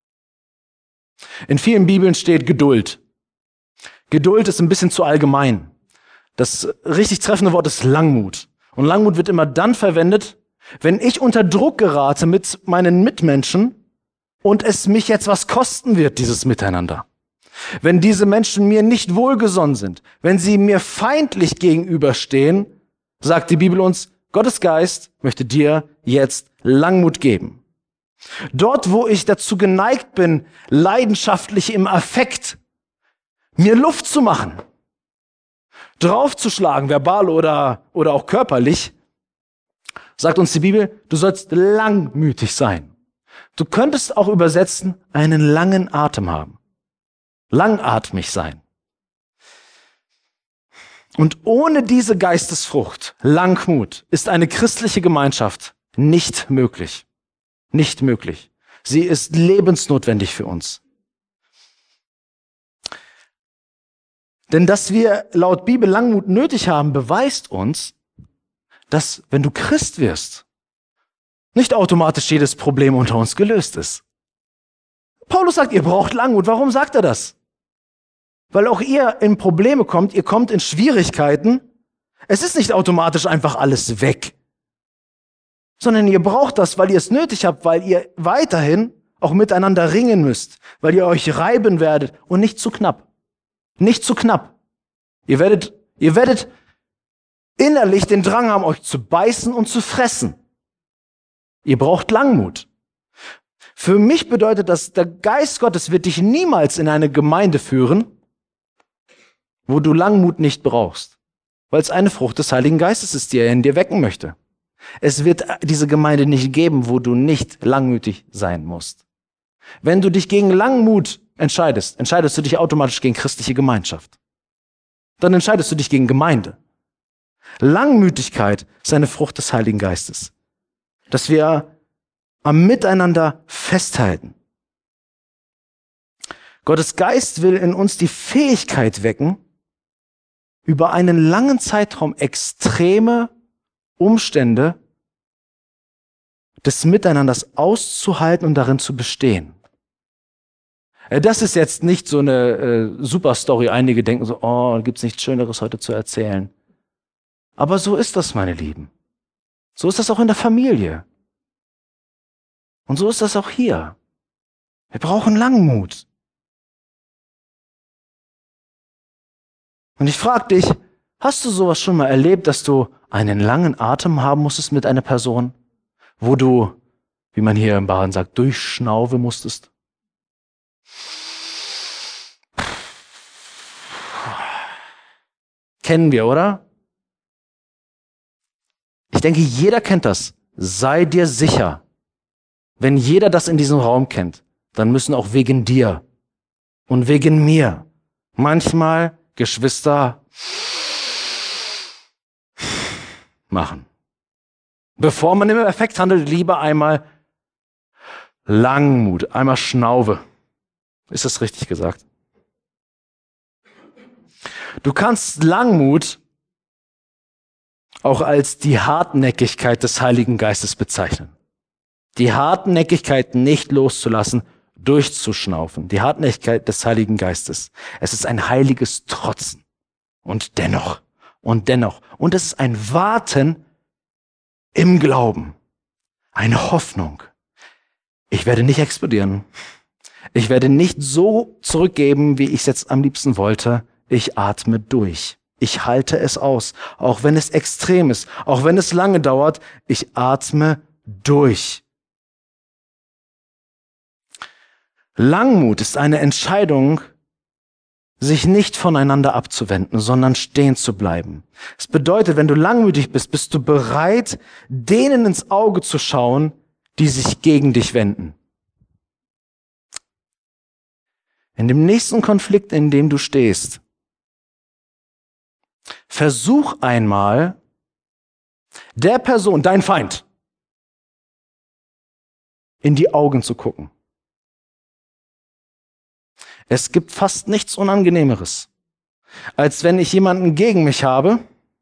In vielen Bibeln steht Geduld. Geduld ist ein bisschen zu allgemein. Das richtig treffende Wort ist Langmut. Und Langmut wird immer dann verwendet, wenn ich unter Druck gerate mit meinen Mitmenschen und es mich jetzt was kosten wird, dieses Miteinander. Wenn diese Menschen mir nicht wohlgesonnen sind, wenn sie mir feindlich gegenüberstehen, sagt die Bibel uns, Gottes Geist möchte dir jetzt Langmut geben. Dort, wo ich dazu geneigt bin, leidenschaftlich im Affekt mir Luft zu machen, draufzuschlagen, verbal oder, oder auch körperlich, sagt uns die Bibel, du sollst langmütig sein. Du könntest auch übersetzen, einen langen Atem haben. Langatmig sein. Und ohne diese Geistesfrucht, Langmut, ist eine christliche Gemeinschaft nicht möglich. Nicht möglich. Sie ist lebensnotwendig für uns. Denn dass wir laut Bibel Langmut nötig haben, beweist uns, dass, wenn du Christ wirst, nicht automatisch jedes Problem unter uns gelöst ist. Paulus sagt, ihr braucht Langmut. Warum sagt er das? weil auch ihr in Probleme kommt, ihr kommt in Schwierigkeiten. Es ist nicht automatisch einfach alles weg, sondern ihr braucht das, weil ihr es nötig habt, weil ihr weiterhin auch miteinander ringen müsst, weil ihr euch reiben werdet und nicht zu knapp. Nicht zu knapp. Ihr werdet, ihr werdet innerlich den Drang haben, euch zu beißen und zu fressen. Ihr braucht Langmut. Für mich bedeutet das, der Geist Gottes wird dich niemals in eine Gemeinde führen, wo du Langmut nicht brauchst, weil es eine Frucht des Heiligen Geistes ist, die er in dir wecken möchte. Es wird diese Gemeinde nicht geben, wo du nicht langmütig sein musst. Wenn du dich gegen Langmut entscheidest, entscheidest du dich automatisch gegen christliche Gemeinschaft. Dann entscheidest du dich gegen Gemeinde. Langmütigkeit ist eine Frucht des Heiligen Geistes. Dass wir am Miteinander festhalten. Gottes Geist will in uns die Fähigkeit wecken, über einen langen Zeitraum extreme Umstände des Miteinanders auszuhalten und darin zu bestehen. Das ist jetzt nicht so eine äh, Superstory. Einige denken so, oh, gibt's nichts Schöneres heute zu erzählen. Aber so ist das, meine Lieben. So ist das auch in der Familie. Und so ist das auch hier. Wir brauchen Langmut. Und ich frage dich, hast du sowas schon mal erlebt, dass du einen langen Atem haben musstest mit einer Person, wo du, wie man hier im Bayern sagt, durchschnaufen musstest? Kennen wir, oder? Ich denke, jeder kennt das. Sei dir sicher. Wenn jeder das in diesem Raum kennt, dann müssen auch wegen dir und wegen mir manchmal Geschwister machen. Bevor man im Effekt handelt, lieber einmal Langmut, einmal Schnaufe. Ist das richtig gesagt? Du kannst Langmut auch als die Hartnäckigkeit des Heiligen Geistes bezeichnen. Die Hartnäckigkeit nicht loszulassen, durchzuschnaufen. Die Hartnäckigkeit des Heiligen Geistes. Es ist ein heiliges Trotzen. Und dennoch, und dennoch. Und es ist ein Warten im Glauben. Eine Hoffnung. Ich werde nicht explodieren. Ich werde nicht so zurückgeben, wie ich es jetzt am liebsten wollte. Ich atme durch. Ich halte es aus. Auch wenn es extrem ist. Auch wenn es lange dauert. Ich atme durch. Langmut ist eine Entscheidung, sich nicht voneinander abzuwenden, sondern stehen zu bleiben. Es bedeutet, wenn du langmütig bist, bist du bereit, denen ins Auge zu schauen, die sich gegen dich wenden. In dem nächsten Konflikt, in dem du stehst, versuch einmal, der Person, dein Feind, in die Augen zu gucken. Es gibt fast nichts Unangenehmeres, als wenn ich jemanden gegen mich habe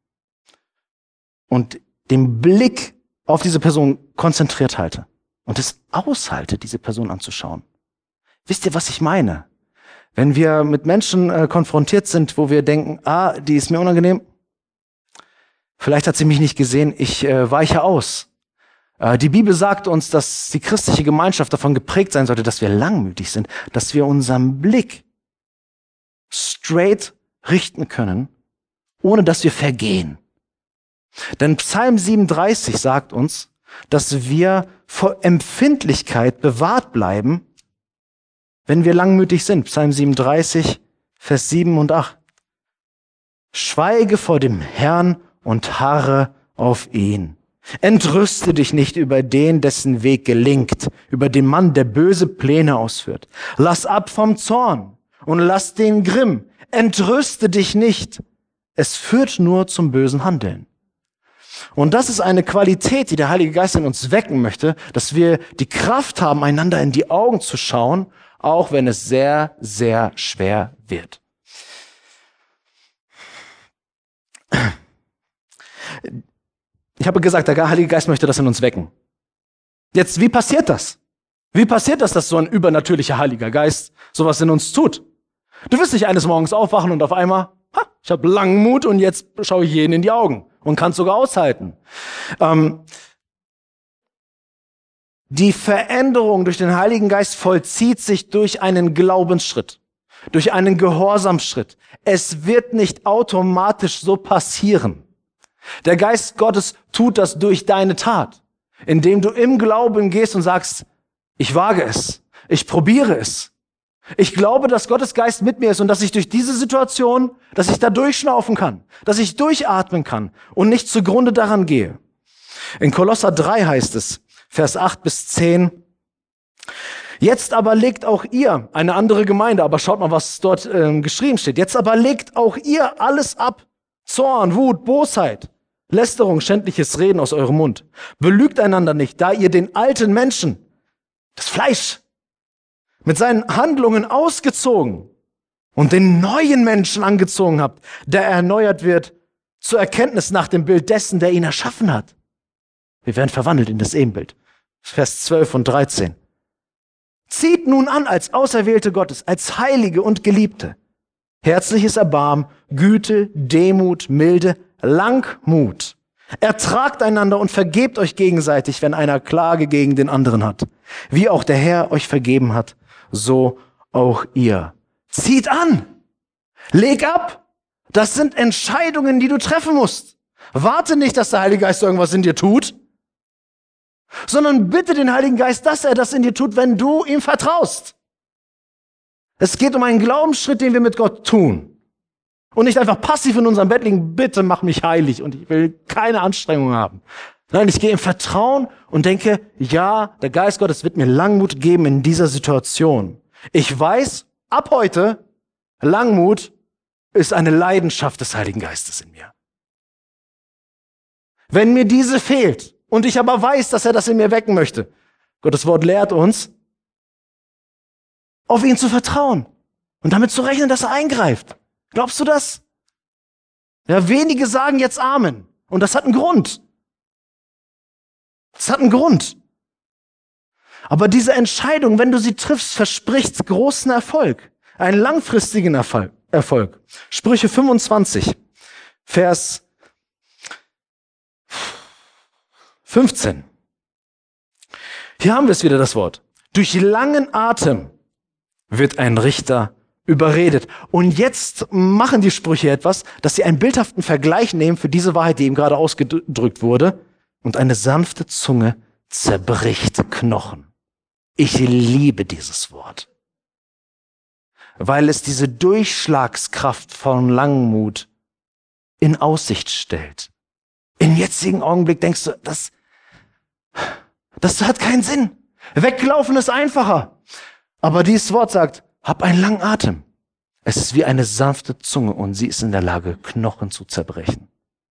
und den Blick auf diese Person konzentriert halte und es aushalte, diese Person anzuschauen. Wisst ihr, was ich meine? Wenn wir mit Menschen äh, konfrontiert sind, wo wir denken, ah, die ist mir unangenehm, vielleicht hat sie mich nicht gesehen, ich äh, weiche aus. Äh, die Bibel sagt uns, dass die christliche Gemeinschaft davon geprägt sein sollte, dass wir langmütig sind, dass wir unseren Blick straight richten können, ohne dass wir vergehen. Denn Psalm siebenunddreißig sagt uns, dass wir vor Empfindlichkeit bewahrt bleiben, wenn wir langmütig sind. Psalm siebenunddreißig, Vers sieben und acht. Schweige vor dem Herrn und harre auf ihn. Entrüste dich nicht über den, dessen Weg gelingt, über den Mann, der böse Pläne ausführt. Lass ab vom Zorn und lass den Grimm. Entrüste dich nicht. Es führt nur zum bösen Handeln. Und das ist eine Qualität, die der Heilige Geist in uns wecken möchte, dass wir die Kraft haben, einander in die Augen zu schauen, auch wenn es sehr, sehr schwer wird. Ich habe gesagt, der Heilige Geist möchte das in uns wecken. Jetzt, wie passiert das? Wie passiert das, dass so ein übernatürlicher Heiliger Geist sowas in uns tut? Du wirst nicht eines Morgens aufwachen und auf einmal, ha, ich habe Langmut und jetzt schaue ich jeden in die Augen und kann es sogar aushalten. Ähm, die Veränderung durch den Heiligen Geist vollzieht sich durch einen Glaubensschritt, durch einen Gehorsamsschritt. Es wird nicht automatisch so passieren. Der Geist Gottes tut das durch deine Tat, indem du im Glauben gehst und sagst, ich wage es, ich probiere es. Ich glaube, dass Gottes Geist mit mir ist und dass ich durch diese Situation, dass ich da durchschnaufen kann, dass ich durchatmen kann und nicht zugrunde daran gehe. In Kolosser drei heißt es, Vers acht bis zehn, jetzt aber legt auch ihr, eine andere Gemeinde, aber schaut mal, was dort äh, geschrieben steht, jetzt aber legt auch ihr alles ab, Zorn, Wut, Bosheit, Lästerung, schändliches Reden aus eurem Mund. Belügt einander nicht, da ihr den alten Menschen, das Fleisch, mit seinen Handlungen ausgezogen und den neuen Menschen angezogen habt, der erneuert wird zur Erkenntnis nach dem Bild dessen, der ihn erschaffen hat. Wir werden verwandelt in das Ebenbild. Vers zwölf und dreizehn. Zieht nun an als Auserwählte Gottes, als Heilige und Geliebte. Herzliches Erbarmen, Güte, Demut, Milde, Langmut. Ertragt einander und vergebt euch gegenseitig, wenn einer Klage gegen den anderen hat. Wie auch der Herr euch vergeben hat, so auch ihr. Zieht an! Leg ab! Das sind Entscheidungen, die du treffen musst. Warte nicht, dass der Heilige Geist irgendwas in dir tut, sondern bitte den Heiligen Geist, dass er das in dir tut, wenn du ihm vertraust. Es geht um einen Glaubensschritt, den wir mit Gott tun. Und nicht einfach passiv in unserem Bett liegen, bitte mach mich heilig und ich will keine Anstrengung haben. Nein, ich gehe im Vertrauen und denke, ja, der Geist Gottes wird mir Langmut geben in dieser Situation. Ich weiß, ab heute, Langmut ist eine Leidenschaft des Heiligen Geistes in mir. Wenn mir diese fehlt und ich aber weiß, dass er das in mir wecken möchte, Gottes Wort lehrt uns, auf ihn zu vertrauen und damit zu rechnen, dass er eingreift. Glaubst du das? Ja, wenige sagen jetzt Amen. Und das hat einen Grund. Das hat einen Grund. Aber diese Entscheidung, wenn du sie triffst, verspricht großen Erfolg. Einen langfristigen Erfolg. Sprüche fünfundzwanzig, Vers fünfzehn. Hier haben wir es wieder, das Wort. Durch langen Atem wird ein Richter überredet. Und jetzt machen die Sprüche etwas, dass sie einen bildhaften Vergleich nehmen für diese Wahrheit, die ihm gerade ausgedrückt wurde. Und eine sanfte Zunge zerbricht Knochen. Ich liebe dieses Wort, weil es diese Durchschlagskraft von Langmut in Aussicht stellt. Im jetzigen Augenblick denkst du, das, das hat keinen Sinn. Weglaufen ist einfacher. Aber dieses Wort sagt, hab einen langen Atem. Es ist wie eine sanfte Zunge und sie ist in der Lage, Knochen zu zerbrechen.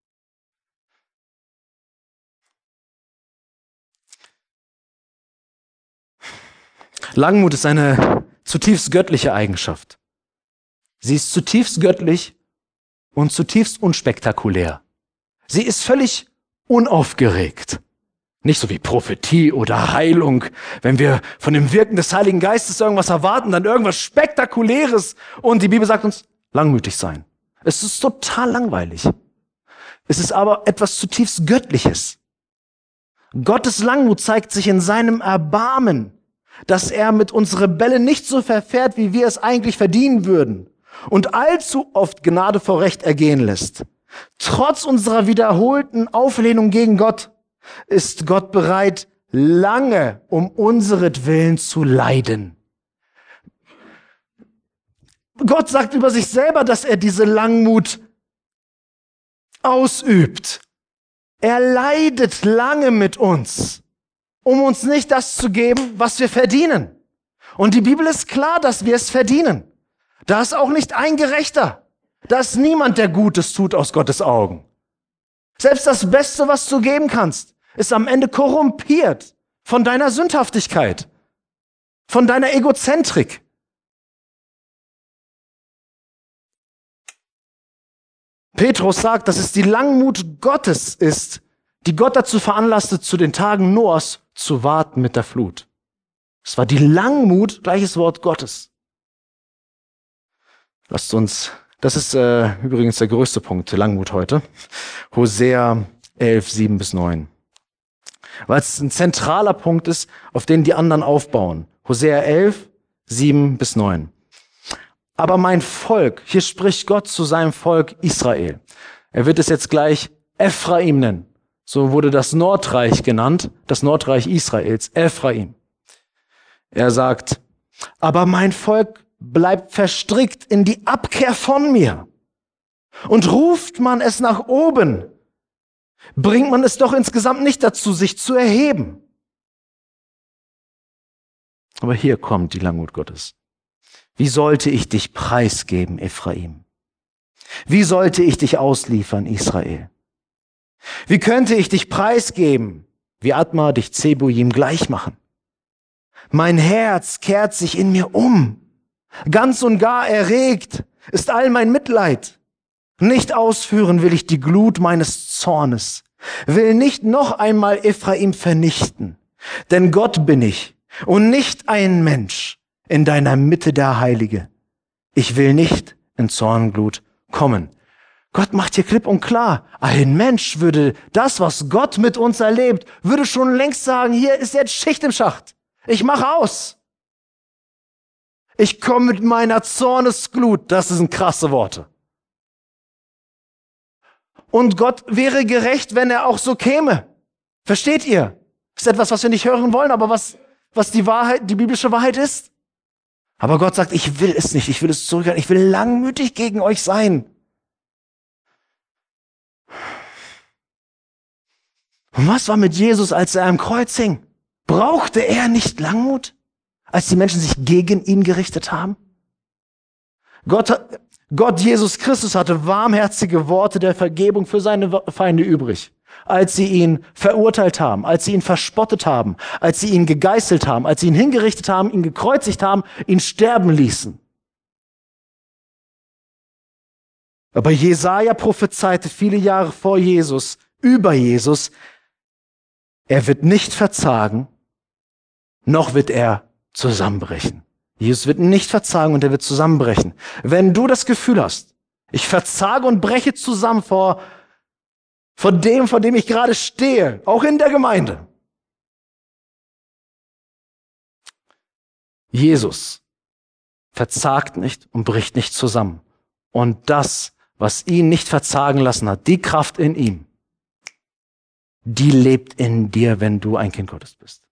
Langmut ist eine zutiefst göttliche Eigenschaft. Sie ist zutiefst göttlich und zutiefst unspektakulär. Sie ist völlig unaufgeregt. Nicht so wie Prophetie oder Heilung. Wenn wir von dem Wirken des Heiligen Geistes irgendwas erwarten, dann irgendwas Spektakuläres. Und die Bibel sagt uns, langmütig sein. Es ist total langweilig. Es ist aber etwas zutiefst Göttliches. Gottes Langmut zeigt sich in seinem Erbarmen, dass er mit uns Rebellen nicht so verfährt, wie wir es eigentlich verdienen würden und allzu oft Gnade vor Recht ergehen lässt. Trotz unserer wiederholten Auflehnung gegen Gott ist Gott bereit, lange um unseretwillen zu leiden. Gott sagt über sich selber, dass er diese Langmut ausübt. Er leidet lange mit uns, um uns nicht das zu geben, was wir verdienen. Und die Bibel ist klar, dass wir es verdienen. Da ist auch nicht ein Gerechter. Da ist niemand, der Gutes tut aus Gottes Augen. Selbst das Beste, was du geben kannst, ist am Ende korrumpiert von deiner Sündhaftigkeit, von deiner Egozentrik. Petrus sagt, dass es die Langmut Gottes ist, die Gott dazu veranlasste, zu den Tagen Noahs zu warten mit der Flut. Es war die Langmut, gleiches Wort Gottes. Lasst uns, das ist äh, übrigens der größte Punkt, Langmut heute, Hosea elf, sieben bis neun. Weil es ein zentraler Punkt ist, auf den die anderen aufbauen. Hosea elf, sieben bis neun. Aber mein Volk, hier spricht Gott zu seinem Volk Israel. Er wird es jetzt gleich Ephraim nennen. So wurde das Nordreich genannt, das Nordreich Israels, Ephraim. Er sagt, aber mein Volk bleibt verstrickt in die Abkehr von mir. Und ruft man es nach oben, bringt man es doch insgesamt nicht dazu, sich zu erheben. Aber hier kommt die Langmut Gottes. Wie sollte ich dich preisgeben, Ephraim? Wie sollte ich dich ausliefern, Israel? Wie könnte ich dich preisgeben, wie Adma dich Zeboim gleich machen? Mein Herz kehrt sich in mir um. Ganz und gar erregt ist all mein Mitleid. Nicht ausführen will ich die Glut meines Zornes, will nicht noch einmal Ephraim vernichten. Denn Gott bin ich und nicht ein Mensch, in deiner Mitte der Heilige. Ich will nicht in Zornglut kommen. Gott macht hier klipp und klar, ein Mensch würde das, was Gott mit uns erlebt, würde schon längst sagen, hier ist jetzt Schicht im Schacht. Ich mache aus. Ich komme mit meiner Zornesglut. Das sind krasse Worte. Und Gott wäre gerecht, wenn er auch so käme. Versteht ihr? Das ist etwas, was wir nicht hören wollen, aber was, was die Wahrheit, die biblische Wahrheit ist. Aber Gott sagt, ich will es nicht, ich will es zurückhalten, ich will langmütig gegen euch sein. Und was war mit Jesus, als er am Kreuz hing? Brauchte er nicht Langmut, als die Menschen sich gegen ihn gerichtet haben? Gott, Gott Jesus Christus hatte warmherzige Worte der Vergebung für seine Feinde übrig, als sie ihn verurteilt haben, als sie ihn verspottet haben, als sie ihn gegeißelt haben, als sie ihn hingerichtet haben, ihn gekreuzigt haben, ihn sterben ließen. Aber Jesaja prophezeite viele Jahre vor Jesus, über Jesus, er wird nicht verzagen, noch wird er zusammenbrechen. Jesus wird nicht verzagen und er wird zusammenbrechen. Wenn du das Gefühl hast, ich verzage und breche zusammen vor, vor dem, vor dem ich gerade stehe, auch in der Gemeinde. Jesus verzagt nicht und bricht nicht zusammen. Und das, was ihn nicht verzagen lassen hat, die Kraft in ihm, die lebt in dir, wenn du ein Kind Gottes bist.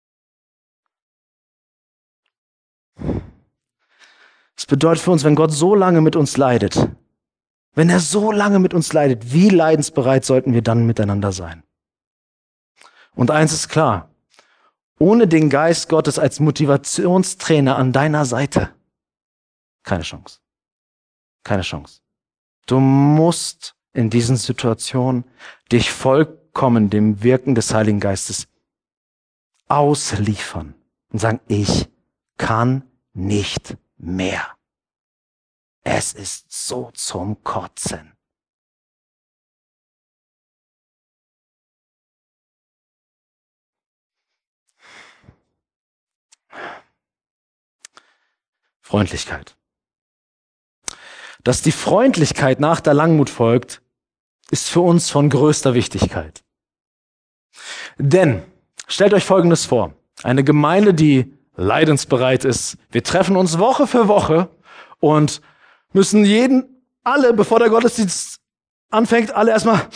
Das bedeutet für uns, wenn Gott so lange mit uns leidet, wenn er so lange mit uns leidet, wie leidensbereit sollten wir dann miteinander sein? Und eins ist klar, ohne den Geist Gottes als Motivationstrainer an deiner Seite, keine Chance. Keine Chance. Du musst in diesen Situationen dich vollkommen dem Wirken des Heiligen Geistes ausliefern und sagen, ich kann nicht mehr. Es ist so zum Kotzen. Freundlichkeit. Dass die Freundlichkeit nach der Langmut folgt, ist für uns von größter Wichtigkeit. Denn, stellt euch Folgendes vor, eine Gemeinde, die leidensbereit ist, wir treffen uns Woche für Woche und müssen jeden, alle, bevor der Gottesdienst anfängt, alle erstmal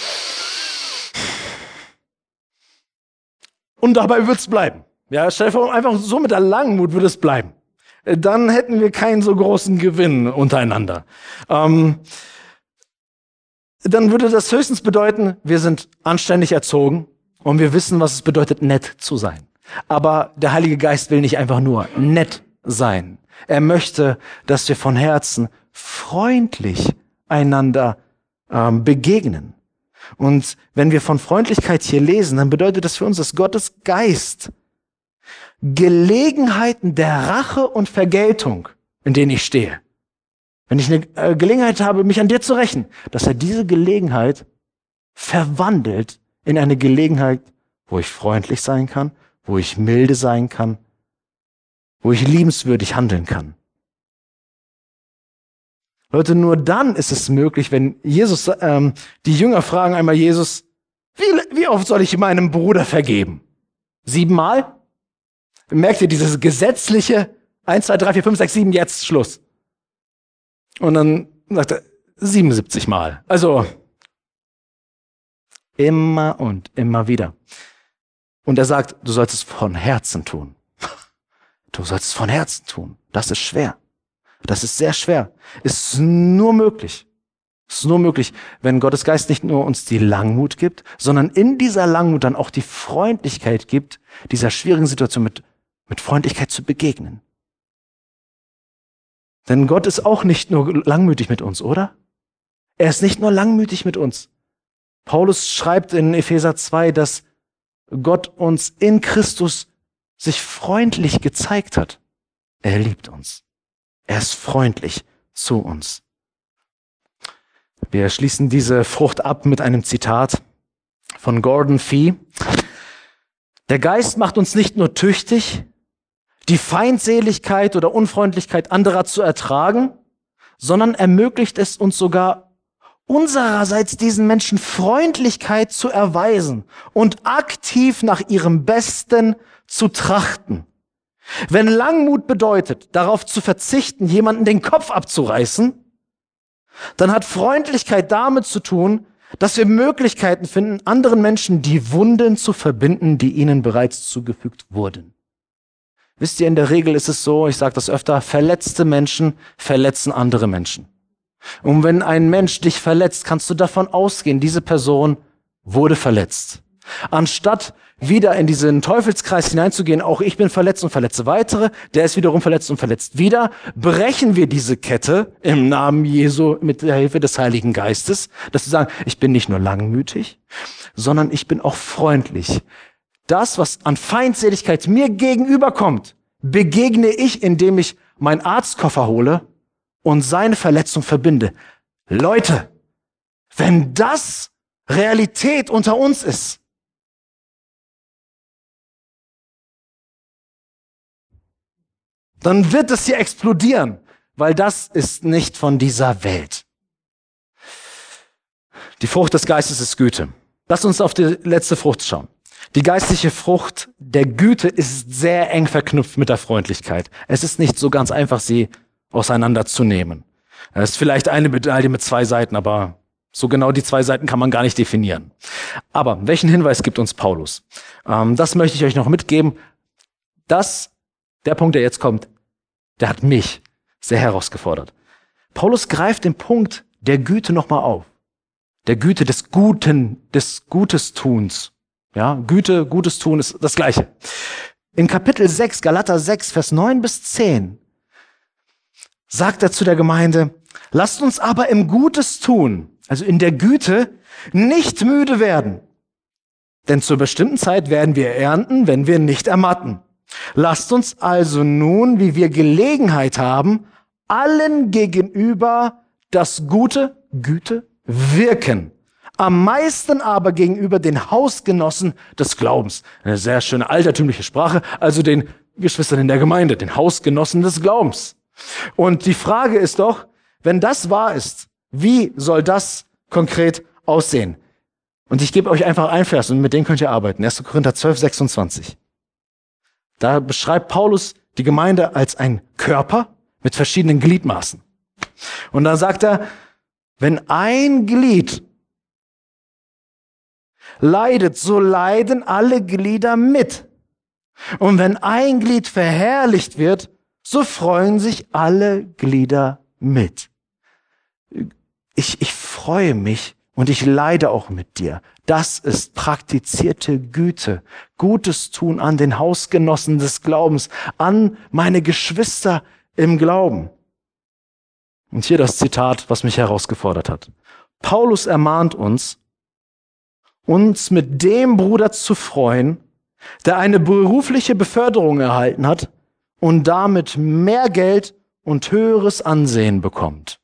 und dabei wird's bleiben. Ja, stell dir vor, einfach so mit der Langmut würde es bleiben. Dann hätten wir keinen so großen Gewinn untereinander. Ähm, dann würde das höchstens bedeuten, wir sind anständig erzogen und wir wissen, was es bedeutet, nett zu sein. Aber der Heilige Geist will nicht einfach nur nett sein. Er möchte, dass wir von Herzen freundlich einander ähm, begegnen. Und wenn wir von Freundlichkeit hier lesen, dann bedeutet das für uns, dass Gottes Geist Gelegenheiten der Rache und Vergeltung, in denen ich stehe, wenn ich eine äh, Gelegenheit habe, mich an dir zu rächen, dass er diese Gelegenheit verwandelt in eine Gelegenheit, wo ich freundlich sein kann, wo ich milde sein kann, wo ich liebenswürdig handeln kann. Leute, nur dann ist es möglich, wenn Jesus, ähm, die Jünger fragen einmal Jesus, wie, wie oft soll ich meinem Bruder vergeben? Siebenmal? Merkt ihr dieses gesetzliche eins, zwei, drei, vier, fünf, sechs, sieben, jetzt Schluss. Und dann sagt er siebenundsiebzig Mal. Also immer und immer wieder. Und er sagt, du sollst es von Herzen tun. Du sollst es von Herzen tun. Das ist schwer. Das ist sehr schwer. Ist nur möglich. Ist nur möglich, wenn Gottes Geist nicht nur uns die Langmut gibt, sondern in dieser Langmut dann auch die Freundlichkeit gibt, dieser schwierigen Situation mit, mit Freundlichkeit zu begegnen. Denn Gott ist auch nicht nur langmütig mit uns, oder? Er ist nicht nur langmütig mit uns. Paulus schreibt in Epheser zwei, dass Gott uns in Christus sich freundlich gezeigt hat. Er liebt uns. Er ist freundlich zu uns. Wir schließen diese Frucht ab mit einem Zitat von Gordon Fee. Der Geist macht uns nicht nur tüchtig, die Feindseligkeit oder Unfreundlichkeit anderer zu ertragen, sondern ermöglicht es uns sogar, unsererseits diesen Menschen Freundlichkeit zu erweisen und aktiv nach ihrem Besten zu trachten. Wenn Langmut bedeutet, darauf zu verzichten, jemanden den Kopf abzureißen, dann hat Freundlichkeit damit zu tun, dass wir Möglichkeiten finden, anderen Menschen die Wunden zu verbinden, die ihnen bereits zugefügt wurden. Wisst ihr, in der Regel ist es so, ich sage das öfter, verletzte Menschen verletzen andere Menschen. Und wenn ein Mensch dich verletzt, kannst du davon ausgehen, diese Person wurde verletzt. Anstatt wieder in diesen Teufelskreis hineinzugehen, auch ich bin verletzt und verletze weitere, der ist wiederum verletzt und verletzt wieder, brechen wir diese Kette im Namen Jesu mit der Hilfe des Heiligen Geistes, dass wir sagen, ich bin nicht nur langmütig, sondern ich bin auch freundlich. Das, was an Feindseligkeit mir gegenüberkommt, begegne ich, indem ich meinen Arztkoffer hole und seine Verletzung verbinde. Leute, wenn das Realität unter uns ist, dann wird es hier explodieren, weil das ist nicht von dieser Welt. Die Frucht des Geistes ist Güte. Lass uns auf die letzte Frucht schauen. Die geistliche Frucht der Güte ist sehr eng verknüpft mit der Freundlichkeit. Es ist nicht so ganz einfach, sie auseinanderzunehmen. Es ist vielleicht eine Medaille mit zwei Seiten, aber so genau die zwei Seiten kann man gar nicht definieren. Aber welchen Hinweis gibt uns Paulus? Ähm, das möchte ich euch noch mitgeben. Das Der Punkt, der jetzt kommt, der hat mich sehr herausgefordert. Paulus greift den Punkt der Güte nochmal auf. Der Güte des Guten, des Gutes-Tuns. Ja, Güte, Gutes tun ist das Gleiche. In Kapitel sechs, Galater sechs, Vers neun bis zehn, sagt er zu der Gemeinde, lasst uns aber im Gutes tun, also in der Güte, nicht müde werden. Denn zur bestimmten Zeit werden wir ernten, wenn wir nicht ermatten. Lasst uns also nun, wie wir Gelegenheit haben, allen gegenüber das Gute, Güte, wirken. Am meisten aber gegenüber den Hausgenossen des Glaubens. Eine sehr schöne altertümliche Sprache, also den Geschwistern in der Gemeinde, den Hausgenossen des Glaubens. Und die Frage ist doch, wenn das wahr ist, wie soll das konkret aussehen? Und ich gebe euch einfach einen Vers und mit dem könnt ihr arbeiten. erster Korinther zwölf, sechsundzwanzig. Da beschreibt Paulus die Gemeinde als ein Körper mit verschiedenen Gliedmaßen. Und dann sagt er, wenn ein Glied leidet, so leiden alle Glieder mit. Und wenn ein Glied verherrlicht wird, so freuen sich alle Glieder mit. Ich, ich freue mich und ich leide auch mit dir. Das ist praktizierte Güte. Gutes tun an den Hausgenossen des Glaubens, an meine Geschwister im Glauben. Und hier das Zitat, was mich herausgefordert hat. Paulus ermahnt uns, uns mit dem Bruder zu freuen, der eine berufliche Beförderung erhalten hat und damit mehr Geld und höheres Ansehen bekommt.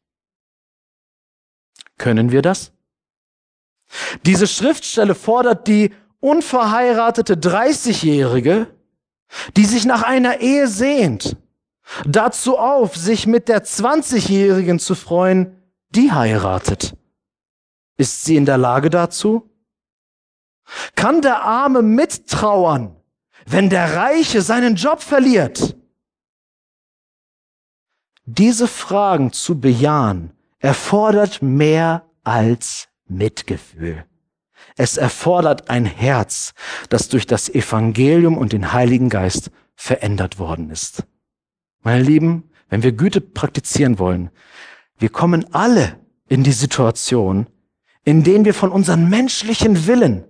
Können wir das? Diese Schriftstelle fordert die unverheiratete dreißigjährige, die sich nach einer Ehe sehnt, dazu auf, sich mit der zwanzigjährigen zu freuen, die heiratet? Ist sie in der Lage dazu? Kann der Arme mittrauern, wenn der Reiche seinen Job verliert? Diese Fragen zu bejahen, erfordert mehr als Mitgefühl. Es erfordert ein Herz, das durch das Evangelium und den Heiligen Geist verändert worden ist. Meine Lieben, wenn wir Güte praktizieren wollen, wir kommen alle in die Situation, in denen wir von unserem menschlichen Willen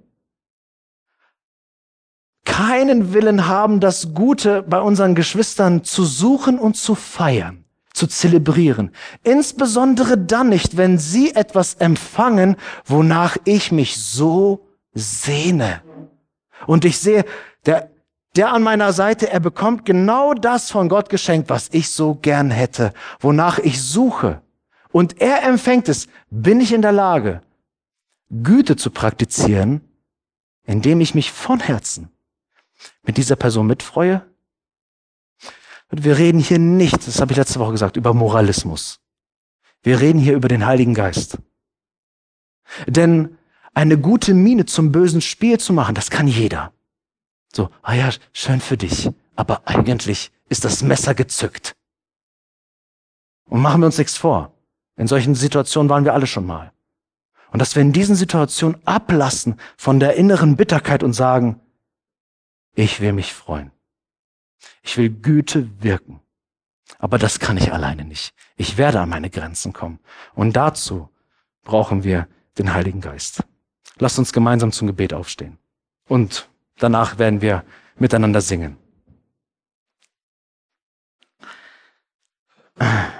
keinen Willen haben, das Gute bei unseren Geschwistern zu suchen und zu feiern, zu zelebrieren. Insbesondere dann nicht, wenn sie etwas empfangen, wonach ich mich so sehne. Und ich sehe, der, der an meiner Seite, er bekommt genau das von Gott geschenkt, was ich so gern hätte, wonach ich suche. Und er empfängt es. Bin ich in der Lage, Güte zu praktizieren, indem ich mich von Herzen mit dieser Person mitfreue? Und wir reden hier nicht, das habe ich letzte Woche gesagt, über Moralismus. Wir reden hier über den Heiligen Geist. Denn eine gute Miene zum bösen Spiel zu machen, das kann jeder. So, ah ja, schön für dich, aber eigentlich ist das Messer gezückt. Und machen wir uns nichts vor. In solchen Situationen waren wir alle schon mal. Und dass wir in diesen Situationen ablassen von der inneren Bitterkeit und sagen, ich will mich freuen. Ich will Güte wirken. Aber das kann ich alleine nicht. Ich werde an meine Grenzen kommen. Und dazu brauchen wir den Heiligen Geist. Lasst uns gemeinsam zum Gebet aufstehen. Und danach werden wir miteinander singen.